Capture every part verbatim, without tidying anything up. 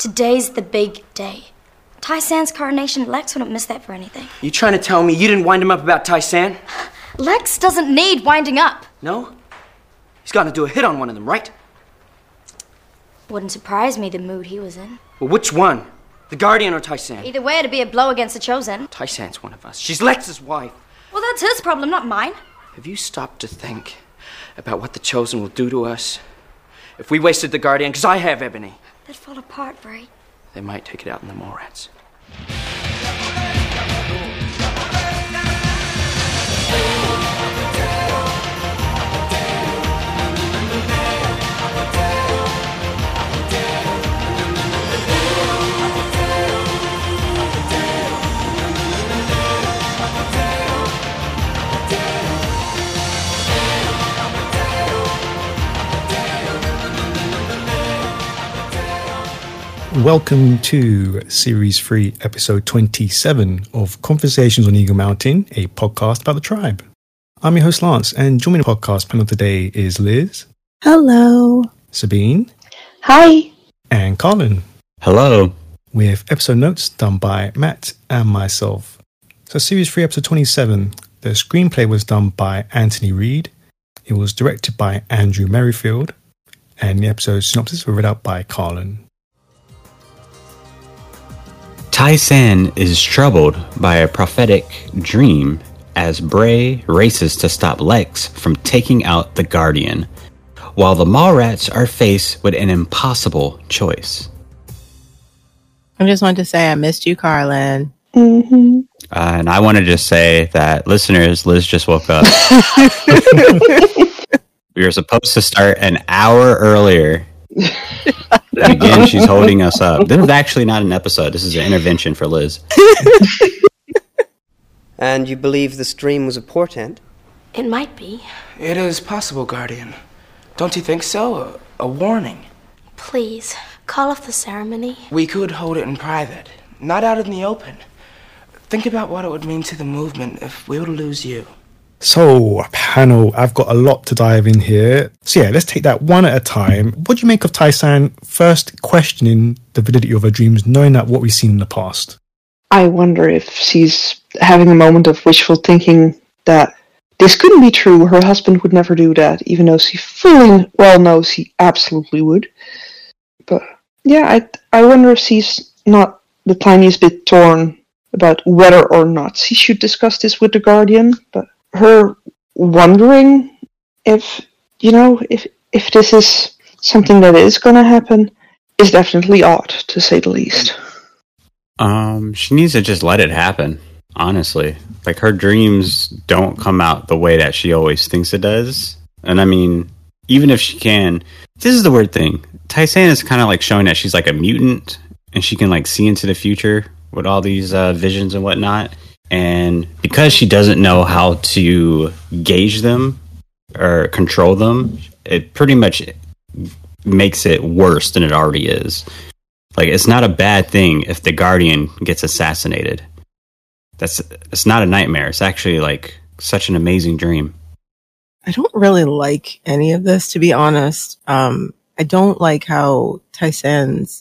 Today's the big day. Tai-San's coronation, Lex wouldn't miss that for anything. You trying to tell me you didn't wind him up about Tai-San? Lex doesn't need winding up. No? He's got to do a hit on one of them, right? Wouldn't surprise me the mood he was in. Well, which one? The Guardian or Tai-San? Either way, it'd be a blow against the Chosen. Tai-San's one of us. She's Lex's wife. Well, that's his problem, not mine. Have you stopped to think about what the Chosen will do to us if we wasted the Guardian? Because I have Ebony. They'd fall apart, Bray. They might take it out in the Mallrats. Welcome to Series three, Episode twenty-seven of Conversations on Eagle Mountain, a podcast about the tribe. I'm your host, Lance, and joining the podcast panel today is Liz. Hello. Sabine. Hi. And Colin. Hello. With episode notes done by Matt and myself. So Series three, Episode twenty-seven, the screenplay was done by Anthony Reed. It was directed by Andrew Merrifield. And the episode synopsis was read out by Colin. Tai-San is troubled by a prophetic dream as Bray races to stop Lex from taking out the Guardian, while the Mallrats are faced with an impossible choice. I just wanted to say I missed you, Carlin. Mm-hmm. Uh, and I want to just say that, listeners, Liz just woke up. We were supposed to start an hour earlier. And again, she's holding us up. This is actually not an episode. This is an intervention for Liz. And you believe this dream was a portent? It might be. It is possible, Guardian. Don't you think so? A, a warning. Please, call off the ceremony. We could hold it in private, not out in the open. Think about what it would mean to the movement if we were to lose you. So, panel, I've got a lot to dive in here. So yeah, let's take that one at a time. What do you make of Tai-San first questioning the validity of her dreams, knowing that what we've seen in the past? I wonder if she's having a moment of wishful thinking that this couldn't be true. Her husband would never do that, even though she fully well knows he absolutely would. But yeah, I I wonder if she's not the tiniest bit torn about whether or not she should discuss this with the Guardian, but her wondering if, you know, if if this is something that is going to happen is definitely odd, to say the least. Um, she needs to just let it happen, honestly. Like, her dreams don't come out the way that she always thinks it does. And I mean, even if she can, this is the weird thing. Tai-San is kind of like showing that she's like a mutant, and she can like see into the future with all these uh, visions and whatnot. And because she doesn't know how to gauge them or control them, it pretty much makes it worse than it already is. Like, it's not a bad thing if the Guardian gets assassinated. That's it's not a nightmare. It's actually like such an amazing dream. I don't really like any of this, to be honest. Um, I don't like how Tai-San's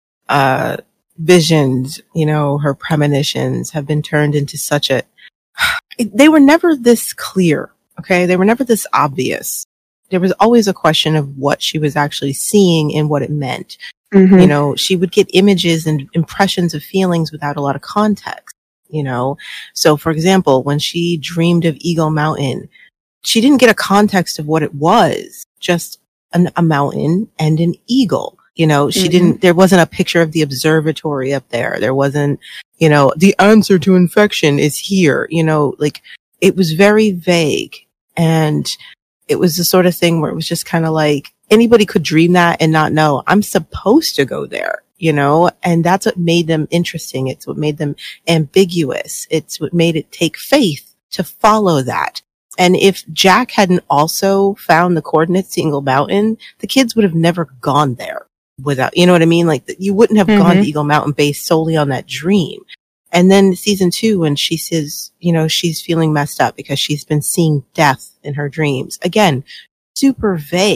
uh visions, you know, her premonitions have been turned into such a... They were never this clear, okay? They were never this obvious. There was always a question of what she was actually seeing and what it meant. Mm-hmm. You know, she would get images and impressions of feelings without a lot of context, you know? So, for example, when she dreamed of Eagle Mountain, she didn't get a context of what it was, just an, a mountain and an eagle. You know, she mm-hmm. didn't, there wasn't a picture of the observatory up there. There wasn't, you know, the answer to infection is here. You know, like, it was very vague. And it was the sort of thing where it was just kind of like, anybody could dream that and not know, I'm supposed to go there, you know? And that's what made them interesting. It's what made them ambiguous. It's what made it take faith to follow that. And if Jack hadn't also found the coordinates to Eagle Mountain, the kids would have never gone there. Without, you know what I mean? Like, you wouldn't have mm-hmm. gone to Eagle Mountain based solely on that dream. And then season two, when she says, you know, she's feeling messed up because she's been seeing death in her dreams. Again, super vague.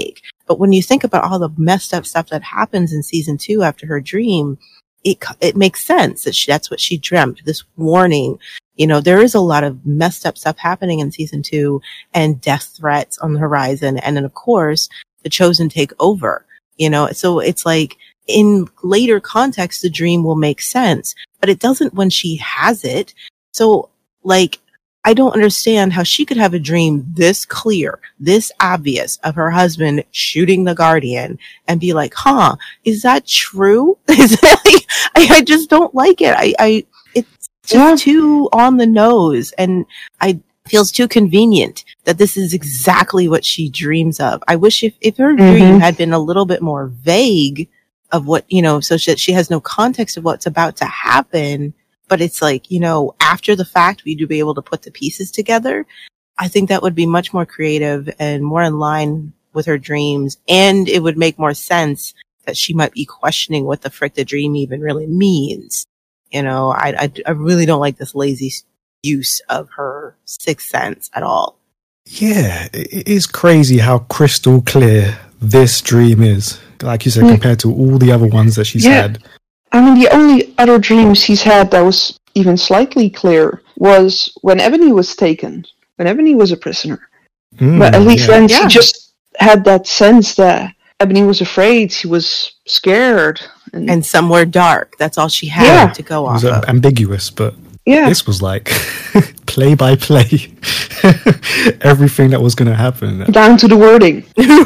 But when you think about all the messed up stuff that happens in season two after her dream, it it makes sense that she, that's what she dreamt. This warning, you know, there is a lot of messed up stuff happening in season two, and death threats on the horizon, and then of course the Chosen take over. You know, so it's like in later context, the dream will make sense, but it doesn't when she has it. So, like, I don't understand how she could have a dream this clear, this obvious of her husband shooting the Guardian and be like, huh, is that true? Is that like, I, I just don't like it. I, I it's just yeah. too on the nose, and I feels too convenient that this is exactly what she dreams of. I wish if, if her mm-hmm. dream had been a little bit more vague of what, you know, so that she has no context of what's about to happen, but it's like, you know, after the fact, we'd be able to put the pieces together. I think that would be much more creative and more in line with her dreams. And it would make more sense that she might be questioning what the frick the dream even really means. You know, I, I, I really don't like this lazy use of her sixth sense at all. Yeah, it is crazy how crystal clear this dream is. Like you said, mm. compared to all the other ones that she's yeah. had. I mean, the only other dreams he's had that was even slightly clear was when Ebony was taken, when Ebony was a prisoner. Mm, but at least yeah. then yeah. he just had that sense that Ebony was afraid, she was scared. And, and somewhere dark. That's all she had yeah. to go off it was of. ambiguous, but yeah. this was like play by play. Everything that was going to happen. Down to the wording.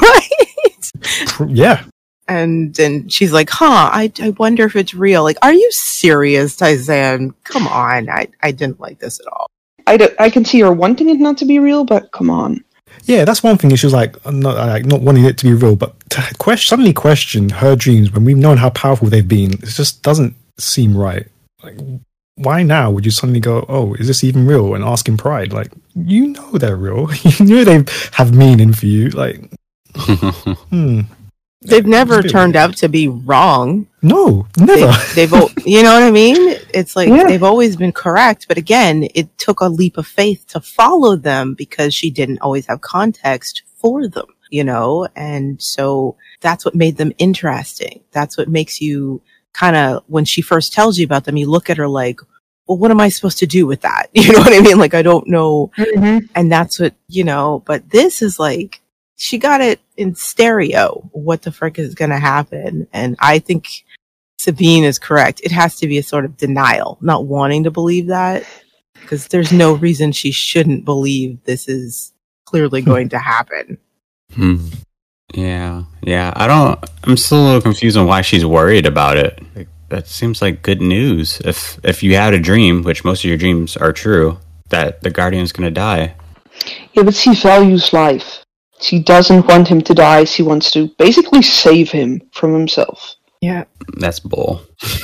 Right? Yeah. And then she's like, huh, I, I wonder if it's real. Like, are you serious, Tai-San? Come on. I, I didn't like this at all. I, do, I can see her wanting it not to be real, but come on. Yeah, that's one thing. She was like, not, like, not wanting it to be real, but to question, suddenly question her dreams when we've known how powerful they've been, it just doesn't seem right. Like, why now would you suddenly go, oh, is this even real? And ask in pride, like, you know they're real. You know they have meaning for you. Like, hmm. They've never turned out to be wrong. No, never. They, they've, you know what I mean? It's like yeah. they've always been correct. But again, it took a leap of faith to follow them because she didn't always have context for them, you know? And so that's what made them interesting. That's what makes you kind of, when she first tells you about them, you look at her like, well, what am I supposed to do with that? You know what I mean? Like, I don't know. Mm-hmm. And that's what, you know, but this is like, she got it in stereo. What the frick is going to happen? And I think Sabine is correct. It has to be a sort of denial, not wanting to believe that, because there's no reason she shouldn't believe this is clearly going to happen. Hmm. Yeah. Yeah. I don't, I'm still a little confused on why she's worried about it. Like, that seems like good news. If, if you had a dream, which most of your dreams are true, that the Guardian's going to die. Yeah, but she values life. She doesn't want him to die. She wants to basically save him from himself. Yeah. That's bull.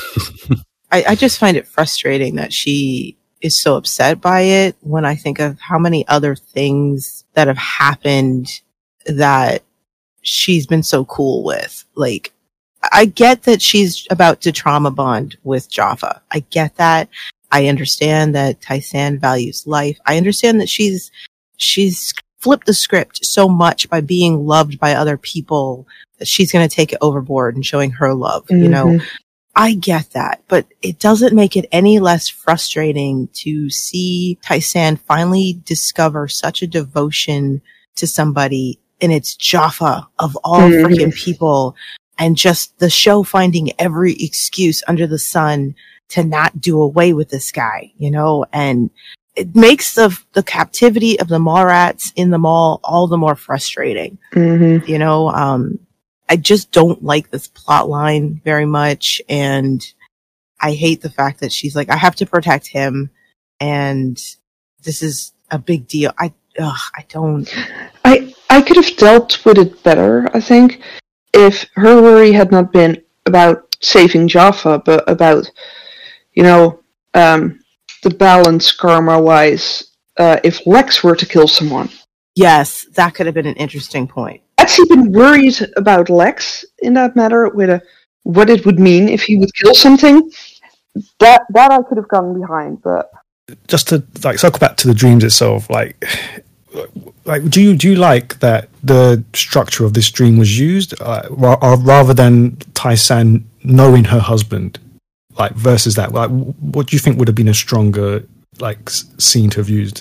I, I just find it frustrating that she is so upset by it when I think of how many other things that have happened that she's been so cool with. Like, I get that she's about to trauma bond with Jaffa. I get that. I understand that Tai-San values life. I understand that she's, she's, flip the script so much by being loved by other people that she's going to take it overboard and showing her love. Mm-hmm. You know, I get that, but it doesn't make it any less frustrating to see Tai-San finally discover such a devotion to somebody, and it's Jaffa of all mm-hmm. freaking people, and just the show finding every excuse under the sun to not do away with this guy, you know, and it makes the the captivity of the Mallrats in the mall all the more frustrating. Mm-hmm. You know, um, I just don't like this plot line very much, and I hate the fact that she's like, I have to protect him, and this is a big deal. I, ugh, I don't. I I could have dealt with it better, I think, if her worry had not been about saving Jaffa, but about, you know, um. the balance karma-wise, uh, if Lex were to kill someone. Yes, that could have been an interesting point. I'd even worried about Lex in that matter, with a, what it would mean if he would kill something. That that I could have gone behind, but... Just to like circle back to the dreams itself, like, like, do you do you like that the structure of this dream was used, uh, ra- rather than Tai-San knowing her husband, like versus that? Like, what do you think would have been a stronger like s- scene to have used?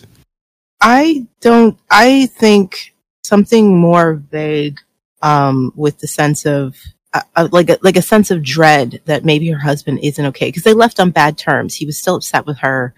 I don't. I think something more vague, um, with the sense of uh, uh, like a, like a sense of dread that maybe her husband isn't okay because they left on bad terms. He was still upset with her,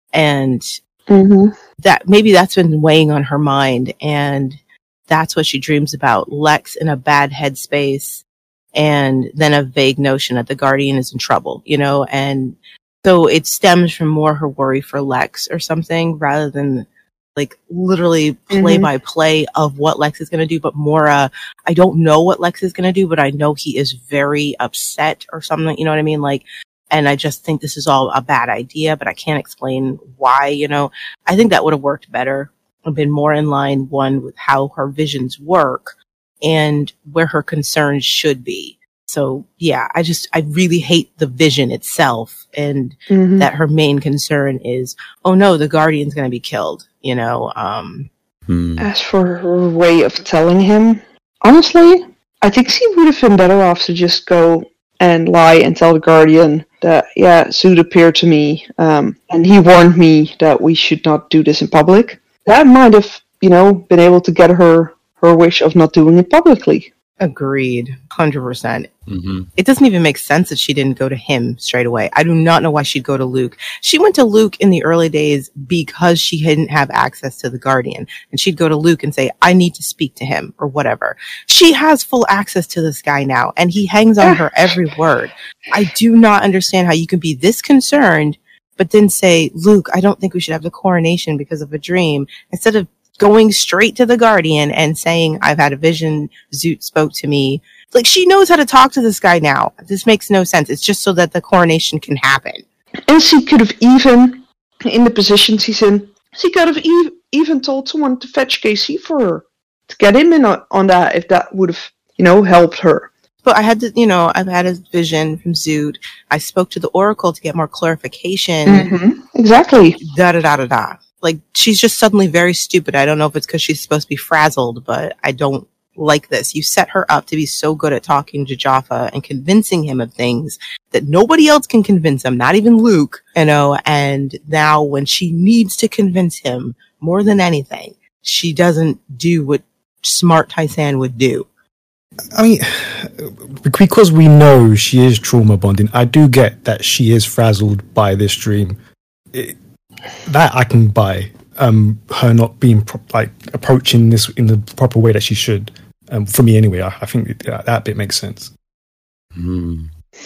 and Mm-hmm. that maybe that's been weighing on her mind, and that's what she dreams about. Lex in a bad headspace, and then a vague notion that the Guardian is in trouble, you know, and so it stems from more her worry for Lex or something rather than like literally play Mhm. by play of what Lex is going to do, but more, uh, I don't know what Lex is going to do, but I know he is very upset or something, you know what I mean? Like, and I just think this is all a bad idea, but I can't explain why, you know. I think that would have worked better and been more in line, one, with how her visions work and where her concerns should be. So, yeah, I just, I really hate the vision itself and Mhm. that her main concern is, oh no, the Guardian's going to be killed, you know. Um, Hmm. As for her way of telling him, honestly, I think she would have been better off to just go and lie and tell the Guardian that, yeah, Zoot appeared to me, um, and he warned me that we should not do this in public. That might have, you know, been able to get her her wish of not doing it publicly. agreed, one hundred percent. hmm It doesn't even make sense that she didn't go to him straight away. I do not know why she'd go to Luke. She went to Luke in the early days because she didn't have access to the Guardian. And she'd go to Luke and say, I need to speak to him or whatever. She has full access to this guy now, and he hangs on her every word. I do not understand how you can be this concerned, but then say, Luke, I don't think we should have the coronation because of a dream, instead of going straight to the Guardian and saying, I've had a vision, Zoot spoke to me. Like, she knows how to talk to this guy now. This makes no sense. It's just so that the coronation can happen. And she could have even, in the position she's in, she could have ev- even told someone to fetch K C for her, to get him in on, on that, if that would have, you know, helped her. But I had to, you know, I've had a vision from Zoot. I spoke to the Oracle to get more clarification. Mm-hmm. Exactly. Da da da da da. Like, she's just suddenly very stupid. I don't know if it's because she's supposed to be frazzled, but I don't like this. You set her up to be so good at talking to Jaffa and convincing him of things that nobody else can convince him, not even Luke, you know, and now when she needs to convince him more than anything, she doesn't do what smart Tai-San would do. I mean, because we know she is trauma bonding, I do get that she is frazzled by this dream. It, that I can buy. Um, her not being pro- like approaching this in the proper way that she should. Um, for me, anyway, I, I think that, that bit makes sense. Hmm.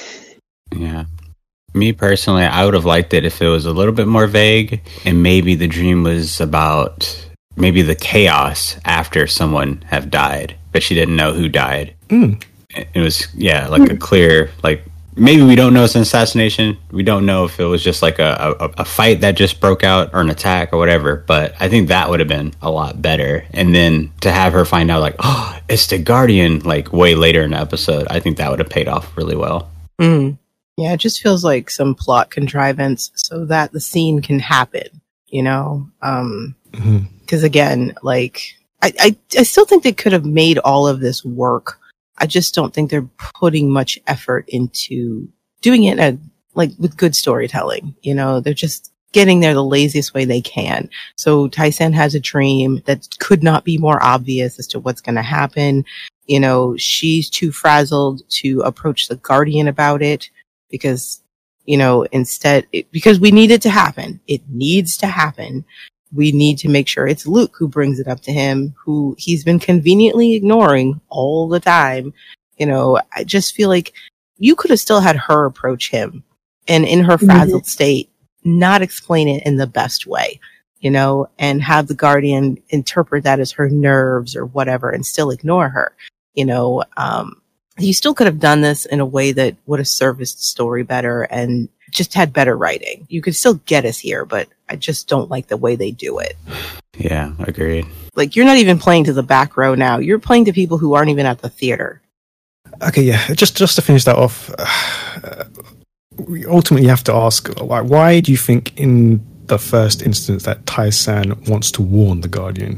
Yeah. Me personally, I would have liked it if it was a little bit more vague, and maybe the dream was about maybe the chaos after someone have died, but she didn't know who died. Mm. It was, yeah, like a clear, like, maybe we don't know it's an assassination. We don't know if it was just like a, a, a fight that just broke out or an attack or whatever. But I think that would have been a lot better. And then to have her find out like, oh, it's the Guardian, like way later in the episode, I think that would have paid off really well. Mm. Yeah, it just feels like some plot contrivance so that the scene can happen, you know? Um, Mm-hmm. because again, like, I, I, I still think they could have made all of this work. I just don't think they're putting much effort into doing it in a, like, with good storytelling. You know, they're just getting there the laziest way they can. So Tai-San has a dream that could not be more obvious as to what's going to happen. You know, she's too frazzled to approach the Guardian about it because, you know, instead, it, because we need it to happen. It needs to happen. We need to make sure it's Luke who brings it up to him, who he's been conveniently ignoring all the time. You know, I just feel like you could have still had her approach him and in her frazzled mm-hmm. state, not explain it in the best way, you know, and have the Guardian interpret that as her nerves or whatever and still ignore her. You know, um, you still could have done this in a way that would have serviced the story better and just had better writing. You could still get us here, but I just don't like the way they do it. Yeah, agreed. Like, you're not even playing to the back row now. You're playing to people who aren't even at the theater. Okay, yeah. Just just to finish that off, uh, we ultimately have to ask, why, why do you think in the first instance that Tai-San wants to warn the Guardian?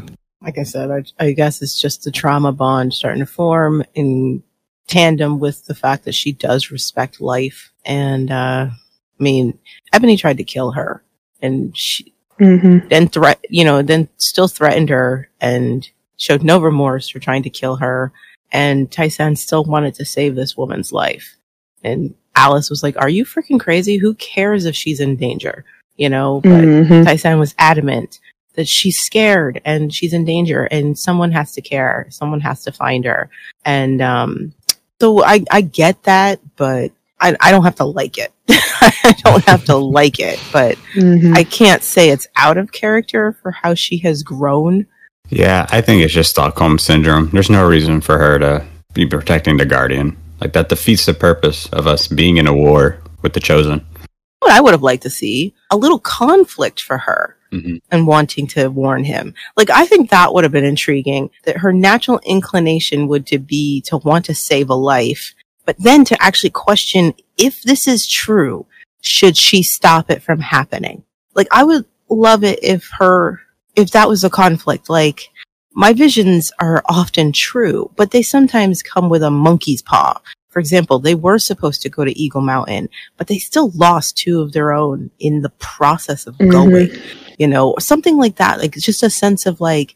like I said, I, I guess it's just the trauma bond starting to form in tandem with the fact that she does respect life. And, uh, I mean, Ebony tried to kill her and she Mm-hmm. then threat, you know, then still threatened her and showed no remorse for trying to kill her. And Tai-San still wanted to save this woman's life. And Alice was like, are you freaking crazy? Who cares if she's in danger? You know, but Mm-hmm. Tai-San was adamant that she's scared and she's in danger and someone has to care. Someone has to find her. And, um, so I, I get that, but I, I don't have to like it. I don't have to like it, but Mm-hmm. I can't say it's out of character for how she has grown. Yeah, I think it's just Stockholm Syndrome. There's no reason for her to be protecting the Guardian. Like, that defeats the purpose of us being in a war with the Chosen. What I would have liked to see, a little conflict for her Mm-hmm. and wanting to warn him. Like, I think that would have been intriguing, that her natural inclination would to be to want to save a life, but then to actually question if this is true, should she stop it from happening? Like, I would love it if her, if that was a conflict. Like, my visions are often true, but they sometimes come with a monkey's paw. For example, they were supposed to go to Eagle Mountain, but they still lost two of their own in the process of Mhm. going, you know, or something like that. Like, it's just a sense of like,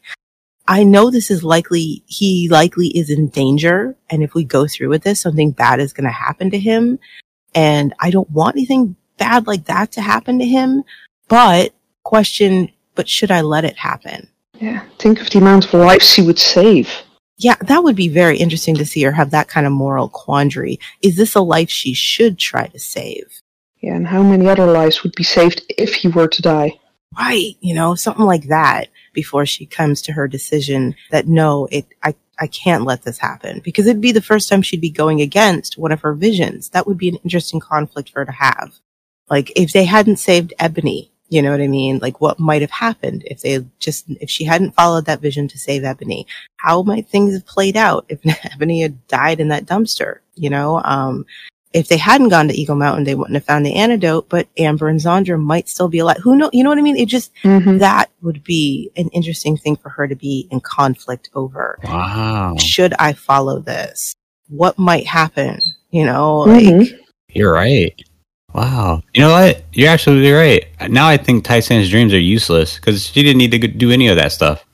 I know this is likely, he likely is in danger. And if we go through with this, something bad is going to happen to him. And I don't want anything bad like that to happen to him. But question, but should I let it happen? Yeah, think of the amount of lives he would save. Yeah, that would be very interesting to see her have that kind of moral quandary. Is this a life she should try to save? Yeah, and how many other lives would be saved if he were to die? Right, you know, something like that before she comes to her decision that no, it I, I can't let this happen. Because it'd be the first time she'd be going against one of her visions. That would be an interesting conflict for her to have. Like, if they hadn't saved Ebony, you know what I mean? Like, what might have happened if they just, if she hadn't followed that vision to save Ebony? How might things have played out if Ebony had died in that dumpster? You know, um, if they hadn't gone to Eagle Mountain, they wouldn't have found the antidote, but Amber and Zandra might still be alive. Who know? You know what I mean? It just, Mm-hmm. that would be an interesting thing for her to be in conflict over. Wow. Should I follow this? What might happen? You know, like, Mhm. You're right. Wow. You know what? You're absolutely right. Now I think Tai-San's dreams are useless because she didn't need to go- do any of that stuff.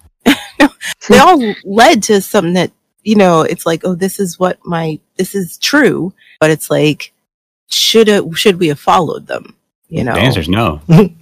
they all led to something that, you know, it's like, oh, this is what my, this is true. But it's like, should it, should we have followed them? You know? The answer's no.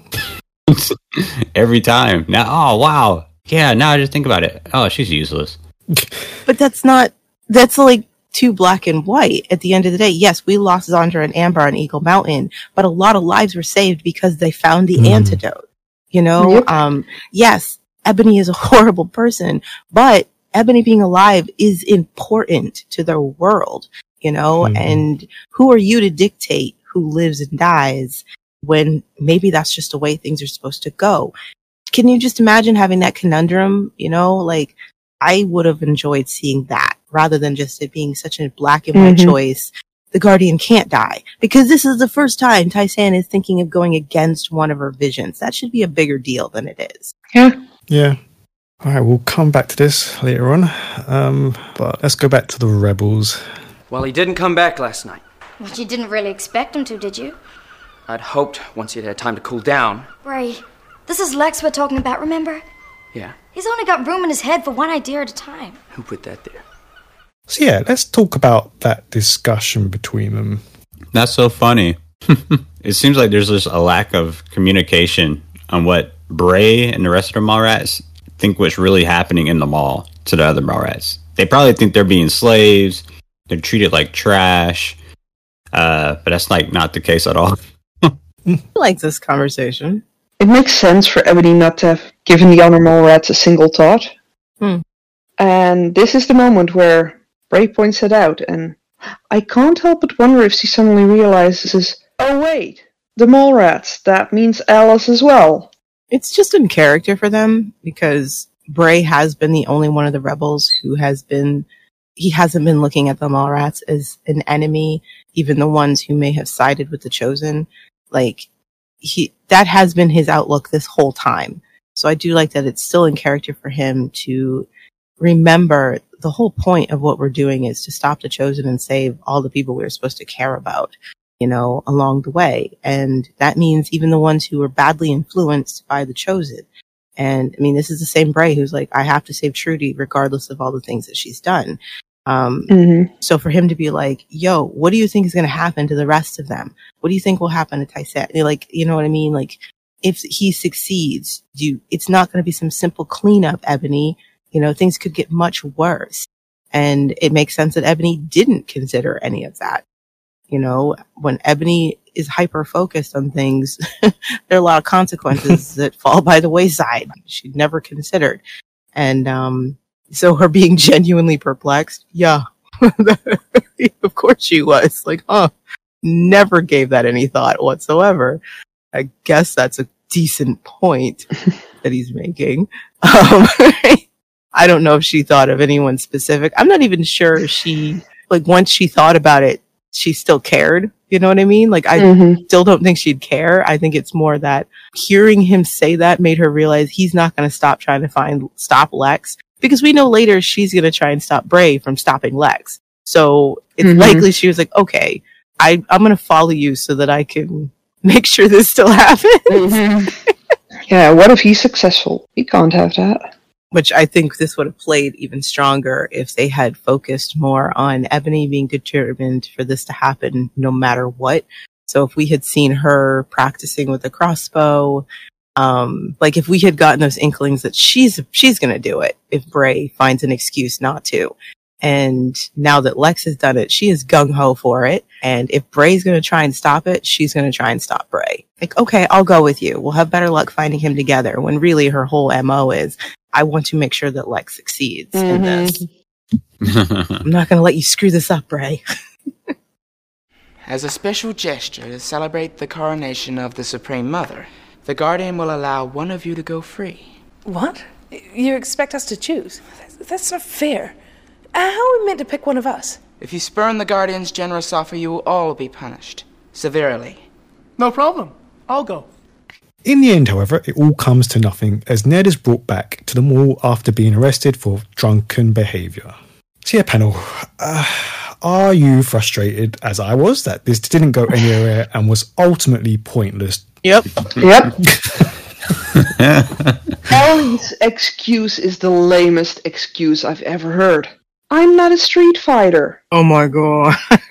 Every time. Now, oh, wow. Yeah, now I just think about it. Oh, she's useless. But that's not, that's like too black and white. At the end of the day, yes, we lost Zandra and Amber on Eagle Mountain, but a lot of lives were saved because they found the Mm. antidote. You know, Yep. um, yes, Ebony is a horrible person, but Ebony being alive is important to their world, you know, Mhm. and who are you to dictate who lives and dies when maybe that's just the way things are supposed to go? Can you just imagine having that conundrum? You know, like, I would have enjoyed seeing that rather than just it being such a black and white Mhm. choice. The Guardian can't die because this is the first time Tai-San is thinking of going against one of her visions. That should be a bigger deal than it is. Yeah. Yeah. All right, we'll come back to this later on. Um, but let's go back to the rebels. Well, he didn't come back last night. But you didn't really expect him to, did you? I'd hoped once he'd had time to cool down. Ray, this is Lex we're talking about, remember? Yeah, He's only got room in his head for one idea at a time. who put that there? So yeah, let's talk about that discussion between them. That's so funny. It seems like there's just a lack of communication on what Bray and the rest of the Mallrats think what's really happening in the mall to the other Mallrats. They probably think they're being slaves. They're treated like trash. Uh, but that's like not the case at all. I like this conversation. It makes sense for Ebony not to have given the honor Mallrats a single thought. Hmm. And this is the moment where Bray points it out, and I can't help but wonder if she suddenly realizes, oh wait, the Mallrats, that means Alice as well. It's just in character for them because Bray has been the only one of the rebels who has been, he hasn't been looking at the Mallrats as an enemy, even the ones who may have sided with the Chosen. Like, he, that has been his outlook this whole time. So I do like that it's still in character for him to remember the whole point of what we're doing is to stop the Chosen and save all the people we're supposed to care about, you know, along the way. And that means even the ones who were badly influenced by the Chosen. And I mean, this is the same Bray who's like, I have to save Trudy regardless of all the things that she's done. Um, mm-hmm. So for him to be like, yo, what do you think is going to happen to the rest of them? What do you think will happen to Tai-San? Like, you know what I mean? Like, if he succeeds, you, it's not going to be some simple cleanup, Ebony. You know, things could get much worse. And it makes sense that Ebony didn't consider any of that. You know, when Ebony is hyper focused on things, there are a lot of consequences that fall by the wayside she'd never considered. And, um, so her being genuinely perplexed, yeah, of course she was. Like, oh, never gave that any thought whatsoever. I guess that's a decent point that he's making. Um, I don't know if she thought of anyone specific. I'm not even sure she, like, once she thought about it, she still cared. You know what I mean? Like, I mm-hmm. still don't think she'd care. I think it's more that hearing him say that made her realize he's not going to stop trying to find, stop Lex. Because we know later she's going to try and stop Bray from stopping Lex. So it's mm-hmm. likely she was like, okay, I, I'm going to follow you so that I can make sure this still happens. Mm-hmm. Yeah, what if he's successful? We can't have that. Which I think this would have played even stronger if they had focused more on Ebony being determined for this to happen no matter what. So if we had seen her practicing with a crossbow, um, like if we had gotten those inklings that she's she's going to do it if Bray finds an excuse not to. And now that Lex has done it, she is gung-ho for it. And if Bray's going to try and stop it, she's going to try and stop Bray. Like, okay, I'll go with you. We'll have better luck finding him together. When really her whole M O is, I want to make sure that Lex succeeds mm-hmm. in this. I'm not going to let you screw this up, Bray. As a special gesture to celebrate the coronation of the Supreme Mother, the Guardian will allow one of you to go free. What? You expect us to choose? That's not fair. How are we meant to pick one of us? If you spurn the Guardian's generous offer, you will all be punished. Severely. No problem. I'll go. In the end, however, it all comes to nothing as Ned is brought back to the mall after being arrested for drunken behaviour. So yeah, panel, uh, are you frustrated, as I was, that this didn't go anywhere and was ultimately pointless? Yep. Yep. Ellie's excuse is the lamest excuse I've ever heard. I'm not a street fighter. Oh my god.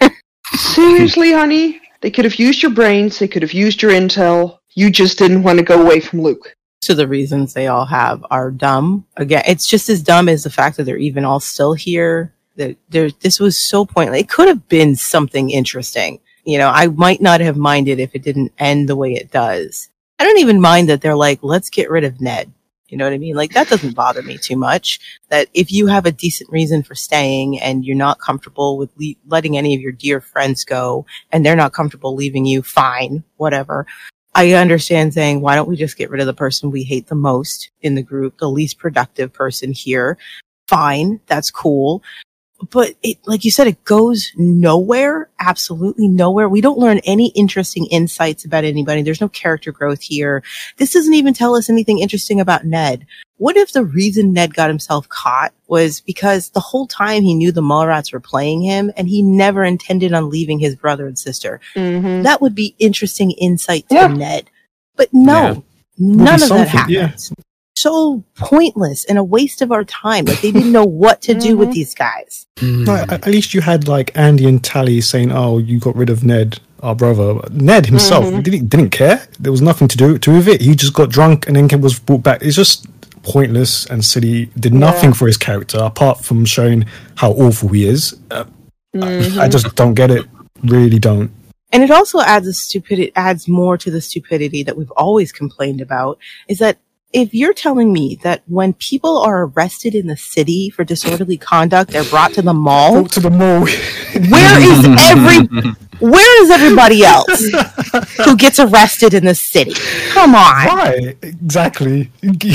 Seriously, honey? They could have used your brains, they could have used your intel. You just didn't want to go away from Luke. So the reasons they all have are dumb. Again, it's just as dumb as the fact that they're even all still here. That there, this was so pointless. It could have been something interesting. You know, I might not have minded if it didn't end the way it does. I don't even mind that they're like, let's get rid of Ned. You know what I mean? Like, that doesn't bother me too much. That if you have a decent reason for staying and you're not comfortable with le- letting any of your dear friends go and they're not comfortable leaving you, fine, whatever. I understand saying, why don't we just get rid of the person we hate the most in the group, the least productive person here? Fine, that's cool. But it, like you said, it goes nowhere, absolutely nowhere. We don't learn any interesting insights about anybody. There's no character growth here. This doesn't even tell us anything interesting about Ned. What if the reason Ned got himself caught was because the whole time he knew the Mallrats were playing him and he never intended on leaving his brother and sister? Mm-hmm. That would be interesting insight to yeah. Ned. But no, yeah. none of that happens. Yeah. So pointless and a waste of our time. Like, they didn't know what to do mm-hmm. with these guys. No, at least you had like Andy and Tally saying, "Oh, you got rid of Ned, our brother." Ned himself mm-hmm. didn't didn't care. There was nothing to do to with it. He just got drunk and then was brought back. It's just pointless and silly. Did nothing yeah. for his character apart from showing how awful he is. Uh, mm-hmm. I, I just don't get it. Really don't. And it also adds a stupidity. Adds more to the stupidity that we've always complained about. Is that if you're telling me that when people are arrested in the city for disorderly conduct, they're brought to the mall, Go to the mall. where is every, where is everybody else who gets arrested in the city? Come on. Why? Exactly.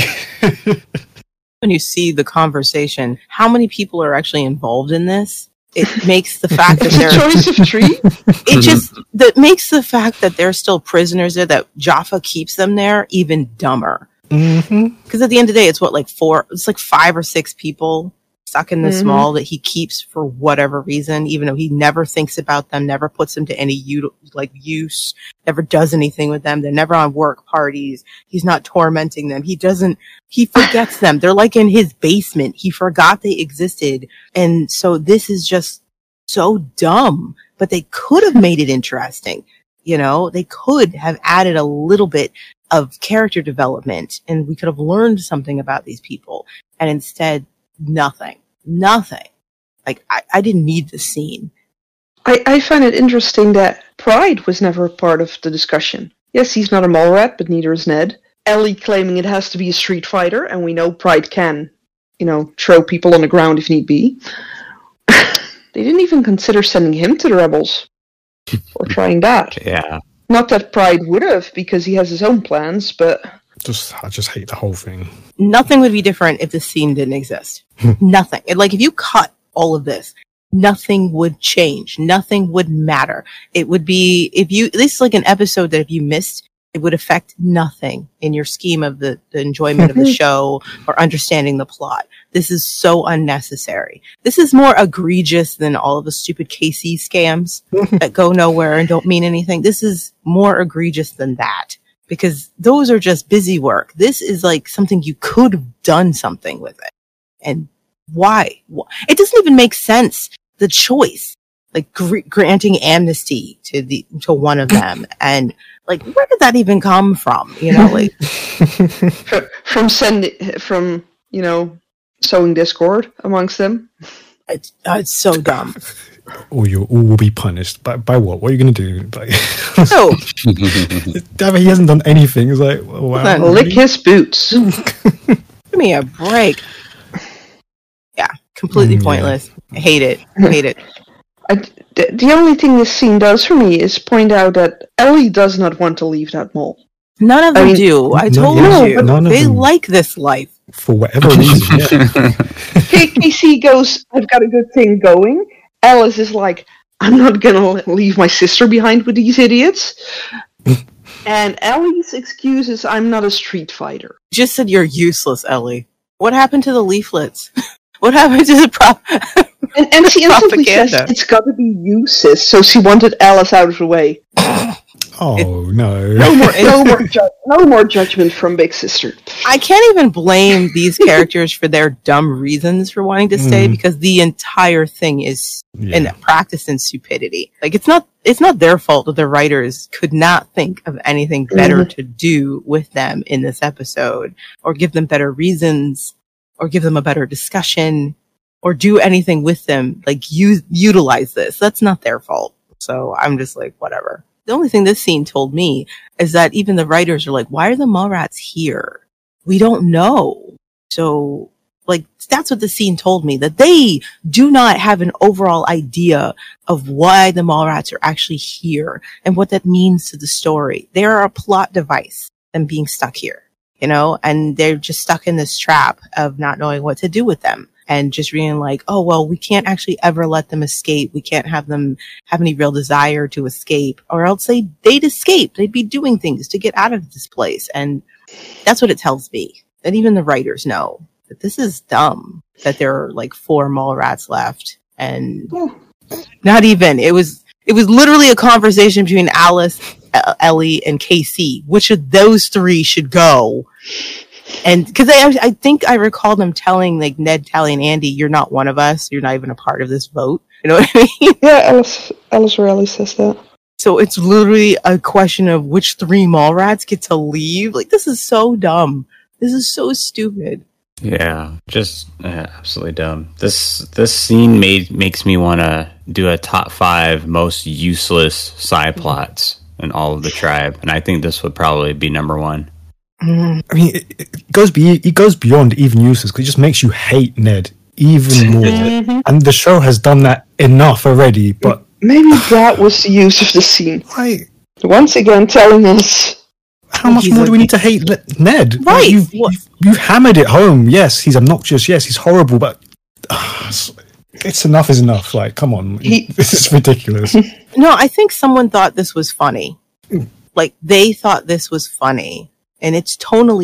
When you see the conversation, how many people are actually involved in this? It makes the fact that they're choice of tree. It just that makes the fact that they're still prisoners there, that Jaffa keeps them there, even dumber. Mm-hmm. Because at the end of the day, it's what, like four, it's like five or six people stuck in this Mm-hmm. mall that he keeps for whatever reason, even though he never thinks about them, never puts them to any u- like use, never does anything with them. They're never on work parties. He's not tormenting them. He doesn't, he forgets them. They're like in his basement. He forgot they existed. And so this is just so dumb, but they could have made it interesting. You know, they could have added a little bit of character development and we could have learned something about these people. And instead, nothing. Nothing. Like, I, I didn't need the scene. I, I find it interesting that Pride was never a part of the discussion. Yes, he's not a mall rat, but neither is Ned. Ellie claiming it has to be a street fighter, and we know Pride can, you know, throw people on the ground if need be. They didn't even consider sending him to the rebels. Or trying that. Yeah. Not that Pride would have, because he has his own plans, but... Just, I just hate the whole thing. Nothing would be different if the scene didn't exist. Nothing. It, like, if you cut all of this, nothing would change. Nothing would matter. It would be, if you, this is like an episode that if you missed, it would affect nothing in your scheme of the, the enjoyment of the show or understanding the plot. This is so unnecessary. This is more egregious than all of the stupid K C scams that go nowhere and don't mean anything. This is more egregious than that because those are just busy work. This is like something you could have done something with it. And why? It doesn't even make sense. The choice, like gr- granting amnesty to the, to one of them and like, where did that even come from? You know, like from, from sending, from, you know, sowing discord amongst them. It's, uh, it's so dumb. Or you all will be punished. By, by what? What are you going to do? Like, no. Damn it, he hasn't done anything. It's like, wow. Lick his boots. Give me a break. Yeah, completely Mm, pointless. I hate it. I hate it. I, the, the only thing this scene does for me is point out that Ellie does not want to leave that mall. None of them I mean, do. I no, told yeah, you. none of They them. like this life. For whatever reason, yeah. K- Casey goes, I've got a good thing going. Alice is like, I'm not gonna leave my sister behind with these idiots. And Ellie's excuse is, I'm not a street fighter. Just said you're useless, Ellie. What happened to the leaflets? What happened to the prop? And, and she instantly says, Propaganda. it's gotta be you, sis. So she wanted Alice out of the way. Oh, no. No more, no more, ju- no more judgment from Big Sister. I can't even blame these characters for their dumb reasons for wanting to stay Mm. because the entire thing is Yeah. an practice in stupidity. Like it's not it's not their fault that the writers could not think of anything better to do with them in this episode or give them better reasons or give them a better discussion or do anything with them like use utilize this. That's not their fault. So I'm just like whatever. The only thing this scene told me is that even the writers are like, why are the Mallrats here? We don't know. So, like, that's what the scene told me, that they do not have an overall idea of why the Mallrats are actually here and what that means to the story. They are a plot device, them being stuck here, you know, and they're just stuck in this trap of not knowing what to do with them. And just being like, oh, well, we can't actually ever let them escape. We can't have them have any real desire to escape or else they, they'd escape. They'd be doing things to get out of this place. And that's what it tells me. That even the writers know that this is dumb, that there are like four mall rats left. And not even, it was, it was literally a conversation between Alice, uh, Ellie, and K C. Which of those three should go? And because I, I think I recall them telling like Ned, Tally, and Andy, "You're not one of us. You're not even a part of this vote." You know what I mean? Yeah, Alice, Alice or Ellie says that. So it's literally a question of which three mall rats get to leave. Like this is so dumb. This is so stupid. Yeah, just uh, absolutely dumb. This this scene made makes me want to do a top five most useless side plots in all of the tribe, and I think this would probably be number one. I mean, it, it goes be it goes beyond even useless because it just makes you hate Ned even more. And the show has done that enough already. But maybe that was the use of the scene. Like, once again, telling us how much He's more a- do we need to hate Le- Ned? Like, Right. you've, What- you've, you've hammered it home. Yes, he's obnoxious. Yes, he's horrible. But uh, it's, it's enough is enough. Like, come on, He- this is ridiculous. No, I think someone thought this was funny. Like they thought this was funny, and it's tonally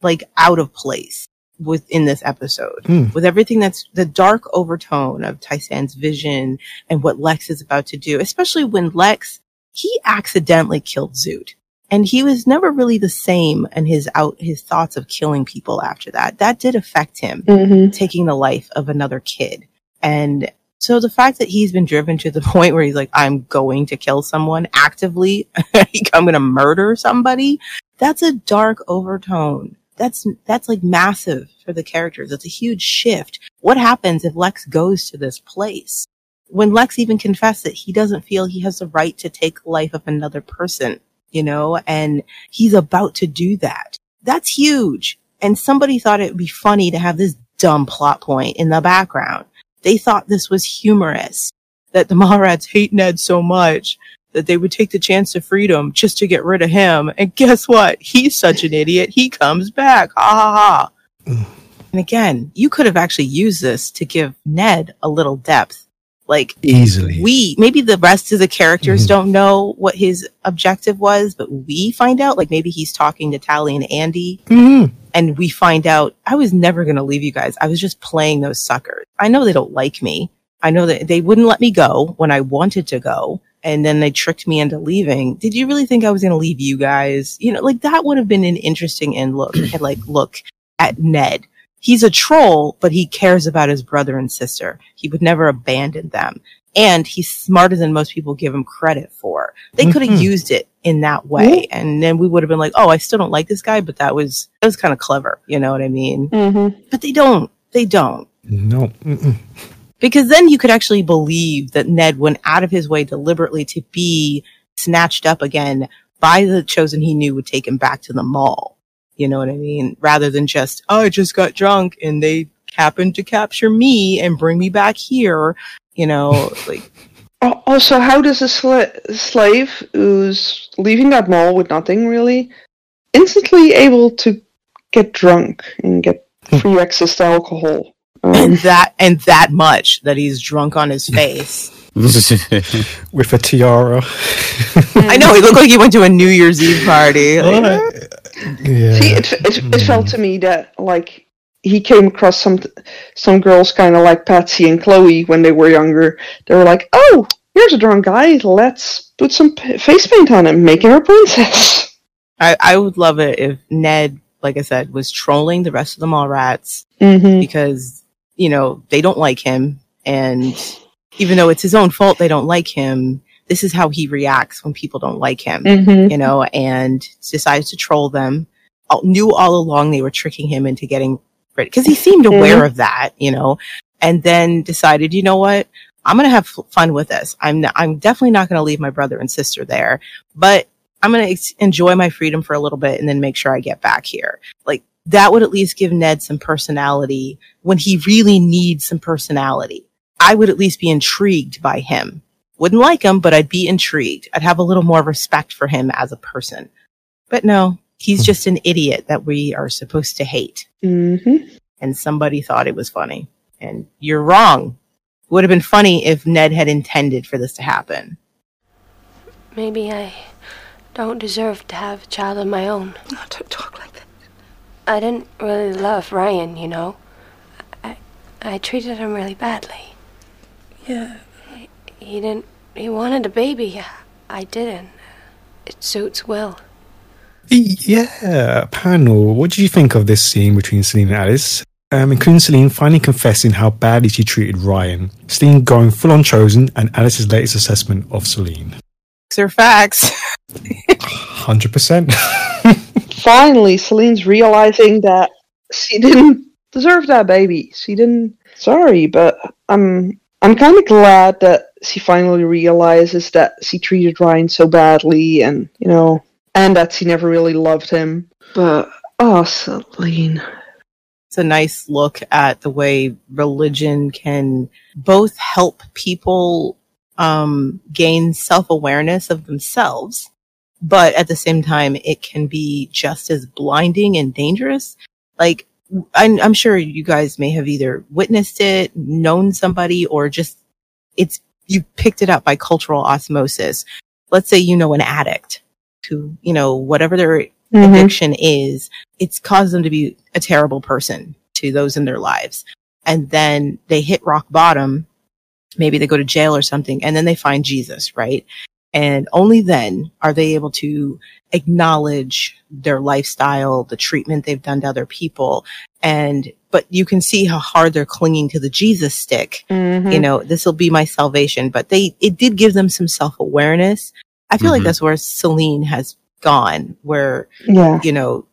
like out of place within this episode. Mm. With everything that's the dark overtone of Tai-San's vision and what Lex is about to do, especially when Lex, he accidentally killed Zoot. And he was never really the same in his out, his thoughts of killing people after that. That did affect him, Mm-hmm. taking the life of another kid. And so the fact that he's been driven to the point where he's like, I'm going to kill someone actively, I'm going to murder somebody, that's a dark overtone. That's, that's like massive for the characters. It's a huge shift. What happens if Lex goes to this place? When Lex even confessed that he doesn't feel he has the right to take the life of another person, you know, and he's about to do that. That's huge. And somebody thought it would be funny to have this dumb plot point in the background. They thought this was humorous, that the Mallrats hate Ned so much that they would take the chance of freedom just to get rid of him. And guess what? He's such an idiot. He comes back. Ha ha ha. And again, you could have actually used this to give Ned a little depth. Like, easily. We, maybe the rest of the characters Mm-hmm. don't know what his objective was, but we find out, like maybe he's talking to Tally and Andy. Mm-hmm. And we find out, I was never going to leave you guys. I was just playing those suckers. I know they don't like me. I know that they wouldn't let me go when I wanted to go. And then they tricked me into leaving. Did you really think I was going to leave you guys? You know, like that would have been an interesting end look at like, look at Ned. He's a troll, but he cares about his brother and sister. He would never abandon them. And he's smarter than most people give him credit for. They could have Mhm. used it in that way. And then we would have been like, oh, I still don't like this guy, but that was, that was kind of clever. You know what I mean? Mm-hmm. But they don't. They don't. No. Mm-mm. Because then you could actually believe that Ned went out of his way deliberately to be snatched up again by the chosen he knew would take him back to the mall. You know what I mean? Rather than just, oh, I just got drunk and they happened to capture me and bring me back here. You know, like. Al- Also, how does a sla- slave who's leaving that mall with nothing really instantly able to get drunk and get free access to alcohol? Um, And that, and that much that he's drunk on his face. With a tiara. I know, he looked like he went to a New Year's Eve party. Like, Yeah. See, it, it, it felt to me that, like, he came across some some girls kind of like Patsy and Chloe when they were younger. They were like, oh, here's a drunk guy, let's put some p- face paint on him, make him a princess. I, I would love it if Ned, like I said, was trolling the rest of the Mallrats Mm-hmm. because, you know, they don't like him. And even though it's his own fault they don't like him, this is how he reacts when people don't like him, Mm-hmm. you know, and decided to troll them. All, knew all along they were tricking him into getting rid, because he seemed aware Mhm. of that, you know, and then decided, you know what, I'm going to have f- fun with this. I'm, n- I'm definitely not going to leave my brother and sister there, but I'm going to ex- enjoy my freedom for a little bit and then make sure I get back here. Like, that would at least give Ned some personality when he really needs some personality. I would at least be intrigued by him. Wouldn't like him, but I'd be intrigued. I'd have a little more respect for him as a person. But no, he's just an idiot that we are supposed to hate. Mm-hmm. And somebody thought it was funny. And you're wrong. It would have been funny if Ned had intended for this to happen. Maybe I don't deserve to have a child of my own. No, don't talk like that. I didn't really love Ryan, you know. I I treated him really badly. Yeah. He, he didn't. He wanted a baby. I didn't. It suits Will. Yeah, panel. What did you think of this scene between Celine and Alice? Um, including Celine finally confessing how badly she treated Ryan, Celine going full on Chosen, and Alice's latest assessment of Celine. They're facts. one hundred percent. Finally, Celine's realizing that she didn't deserve that baby. She didn't. Sorry, but I'm I'm kind of glad that she finally realizes that she treated Ryan so badly, and you know, and that she never really loved him. But oh, Celine. It's a nice look at the way religion can both help people um, gain self-awareness of themselves, but at the same time, it can be just as blinding and dangerous. Like, I'm, I'm sure you guys may have either witnessed it, known somebody, or just it's you picked it up by cultural osmosis. Let's say you know an addict who, you know, whatever their Mm-hmm. addiction is, it's caused them to be a terrible person to those in their lives. And then they hit rock bottom. Maybe they go to jail or something, and then they find Jesus, right? And only then are they able to acknowledge their lifestyle, the treatment they've done to other people. And, but you can see how hard they're clinging to the Jesus stick. Mm-hmm. You know, this will be my salvation. But they, it did give them some self-awareness. I feel Mhm. like that's where Celine has gone, where, Yeah. you know,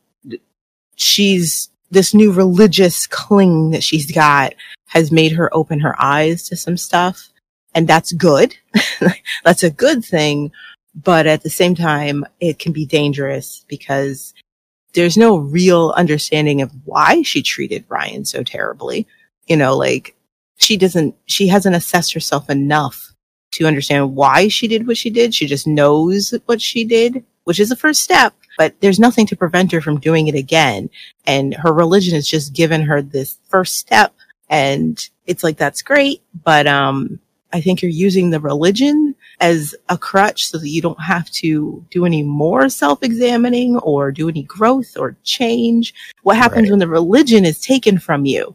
she's, this new religious cling that she's got has made her open her eyes to some stuff. And that's good. That's a good thing. But at the same time, it can be dangerous because there's no real understanding of why she treated Ryan so terribly. You know, like she doesn't, she hasn't assessed herself enough to understand why she did what she did. She just knows what she did, which is the first step, but there's nothing to prevent her from doing it again. And her religion has just given her this first step. And it's like, that's great. But, um, I think you're using the religion as a crutch so that you don't have to do any more self-examining or do any growth or change. What happens Right. when the religion is taken from you?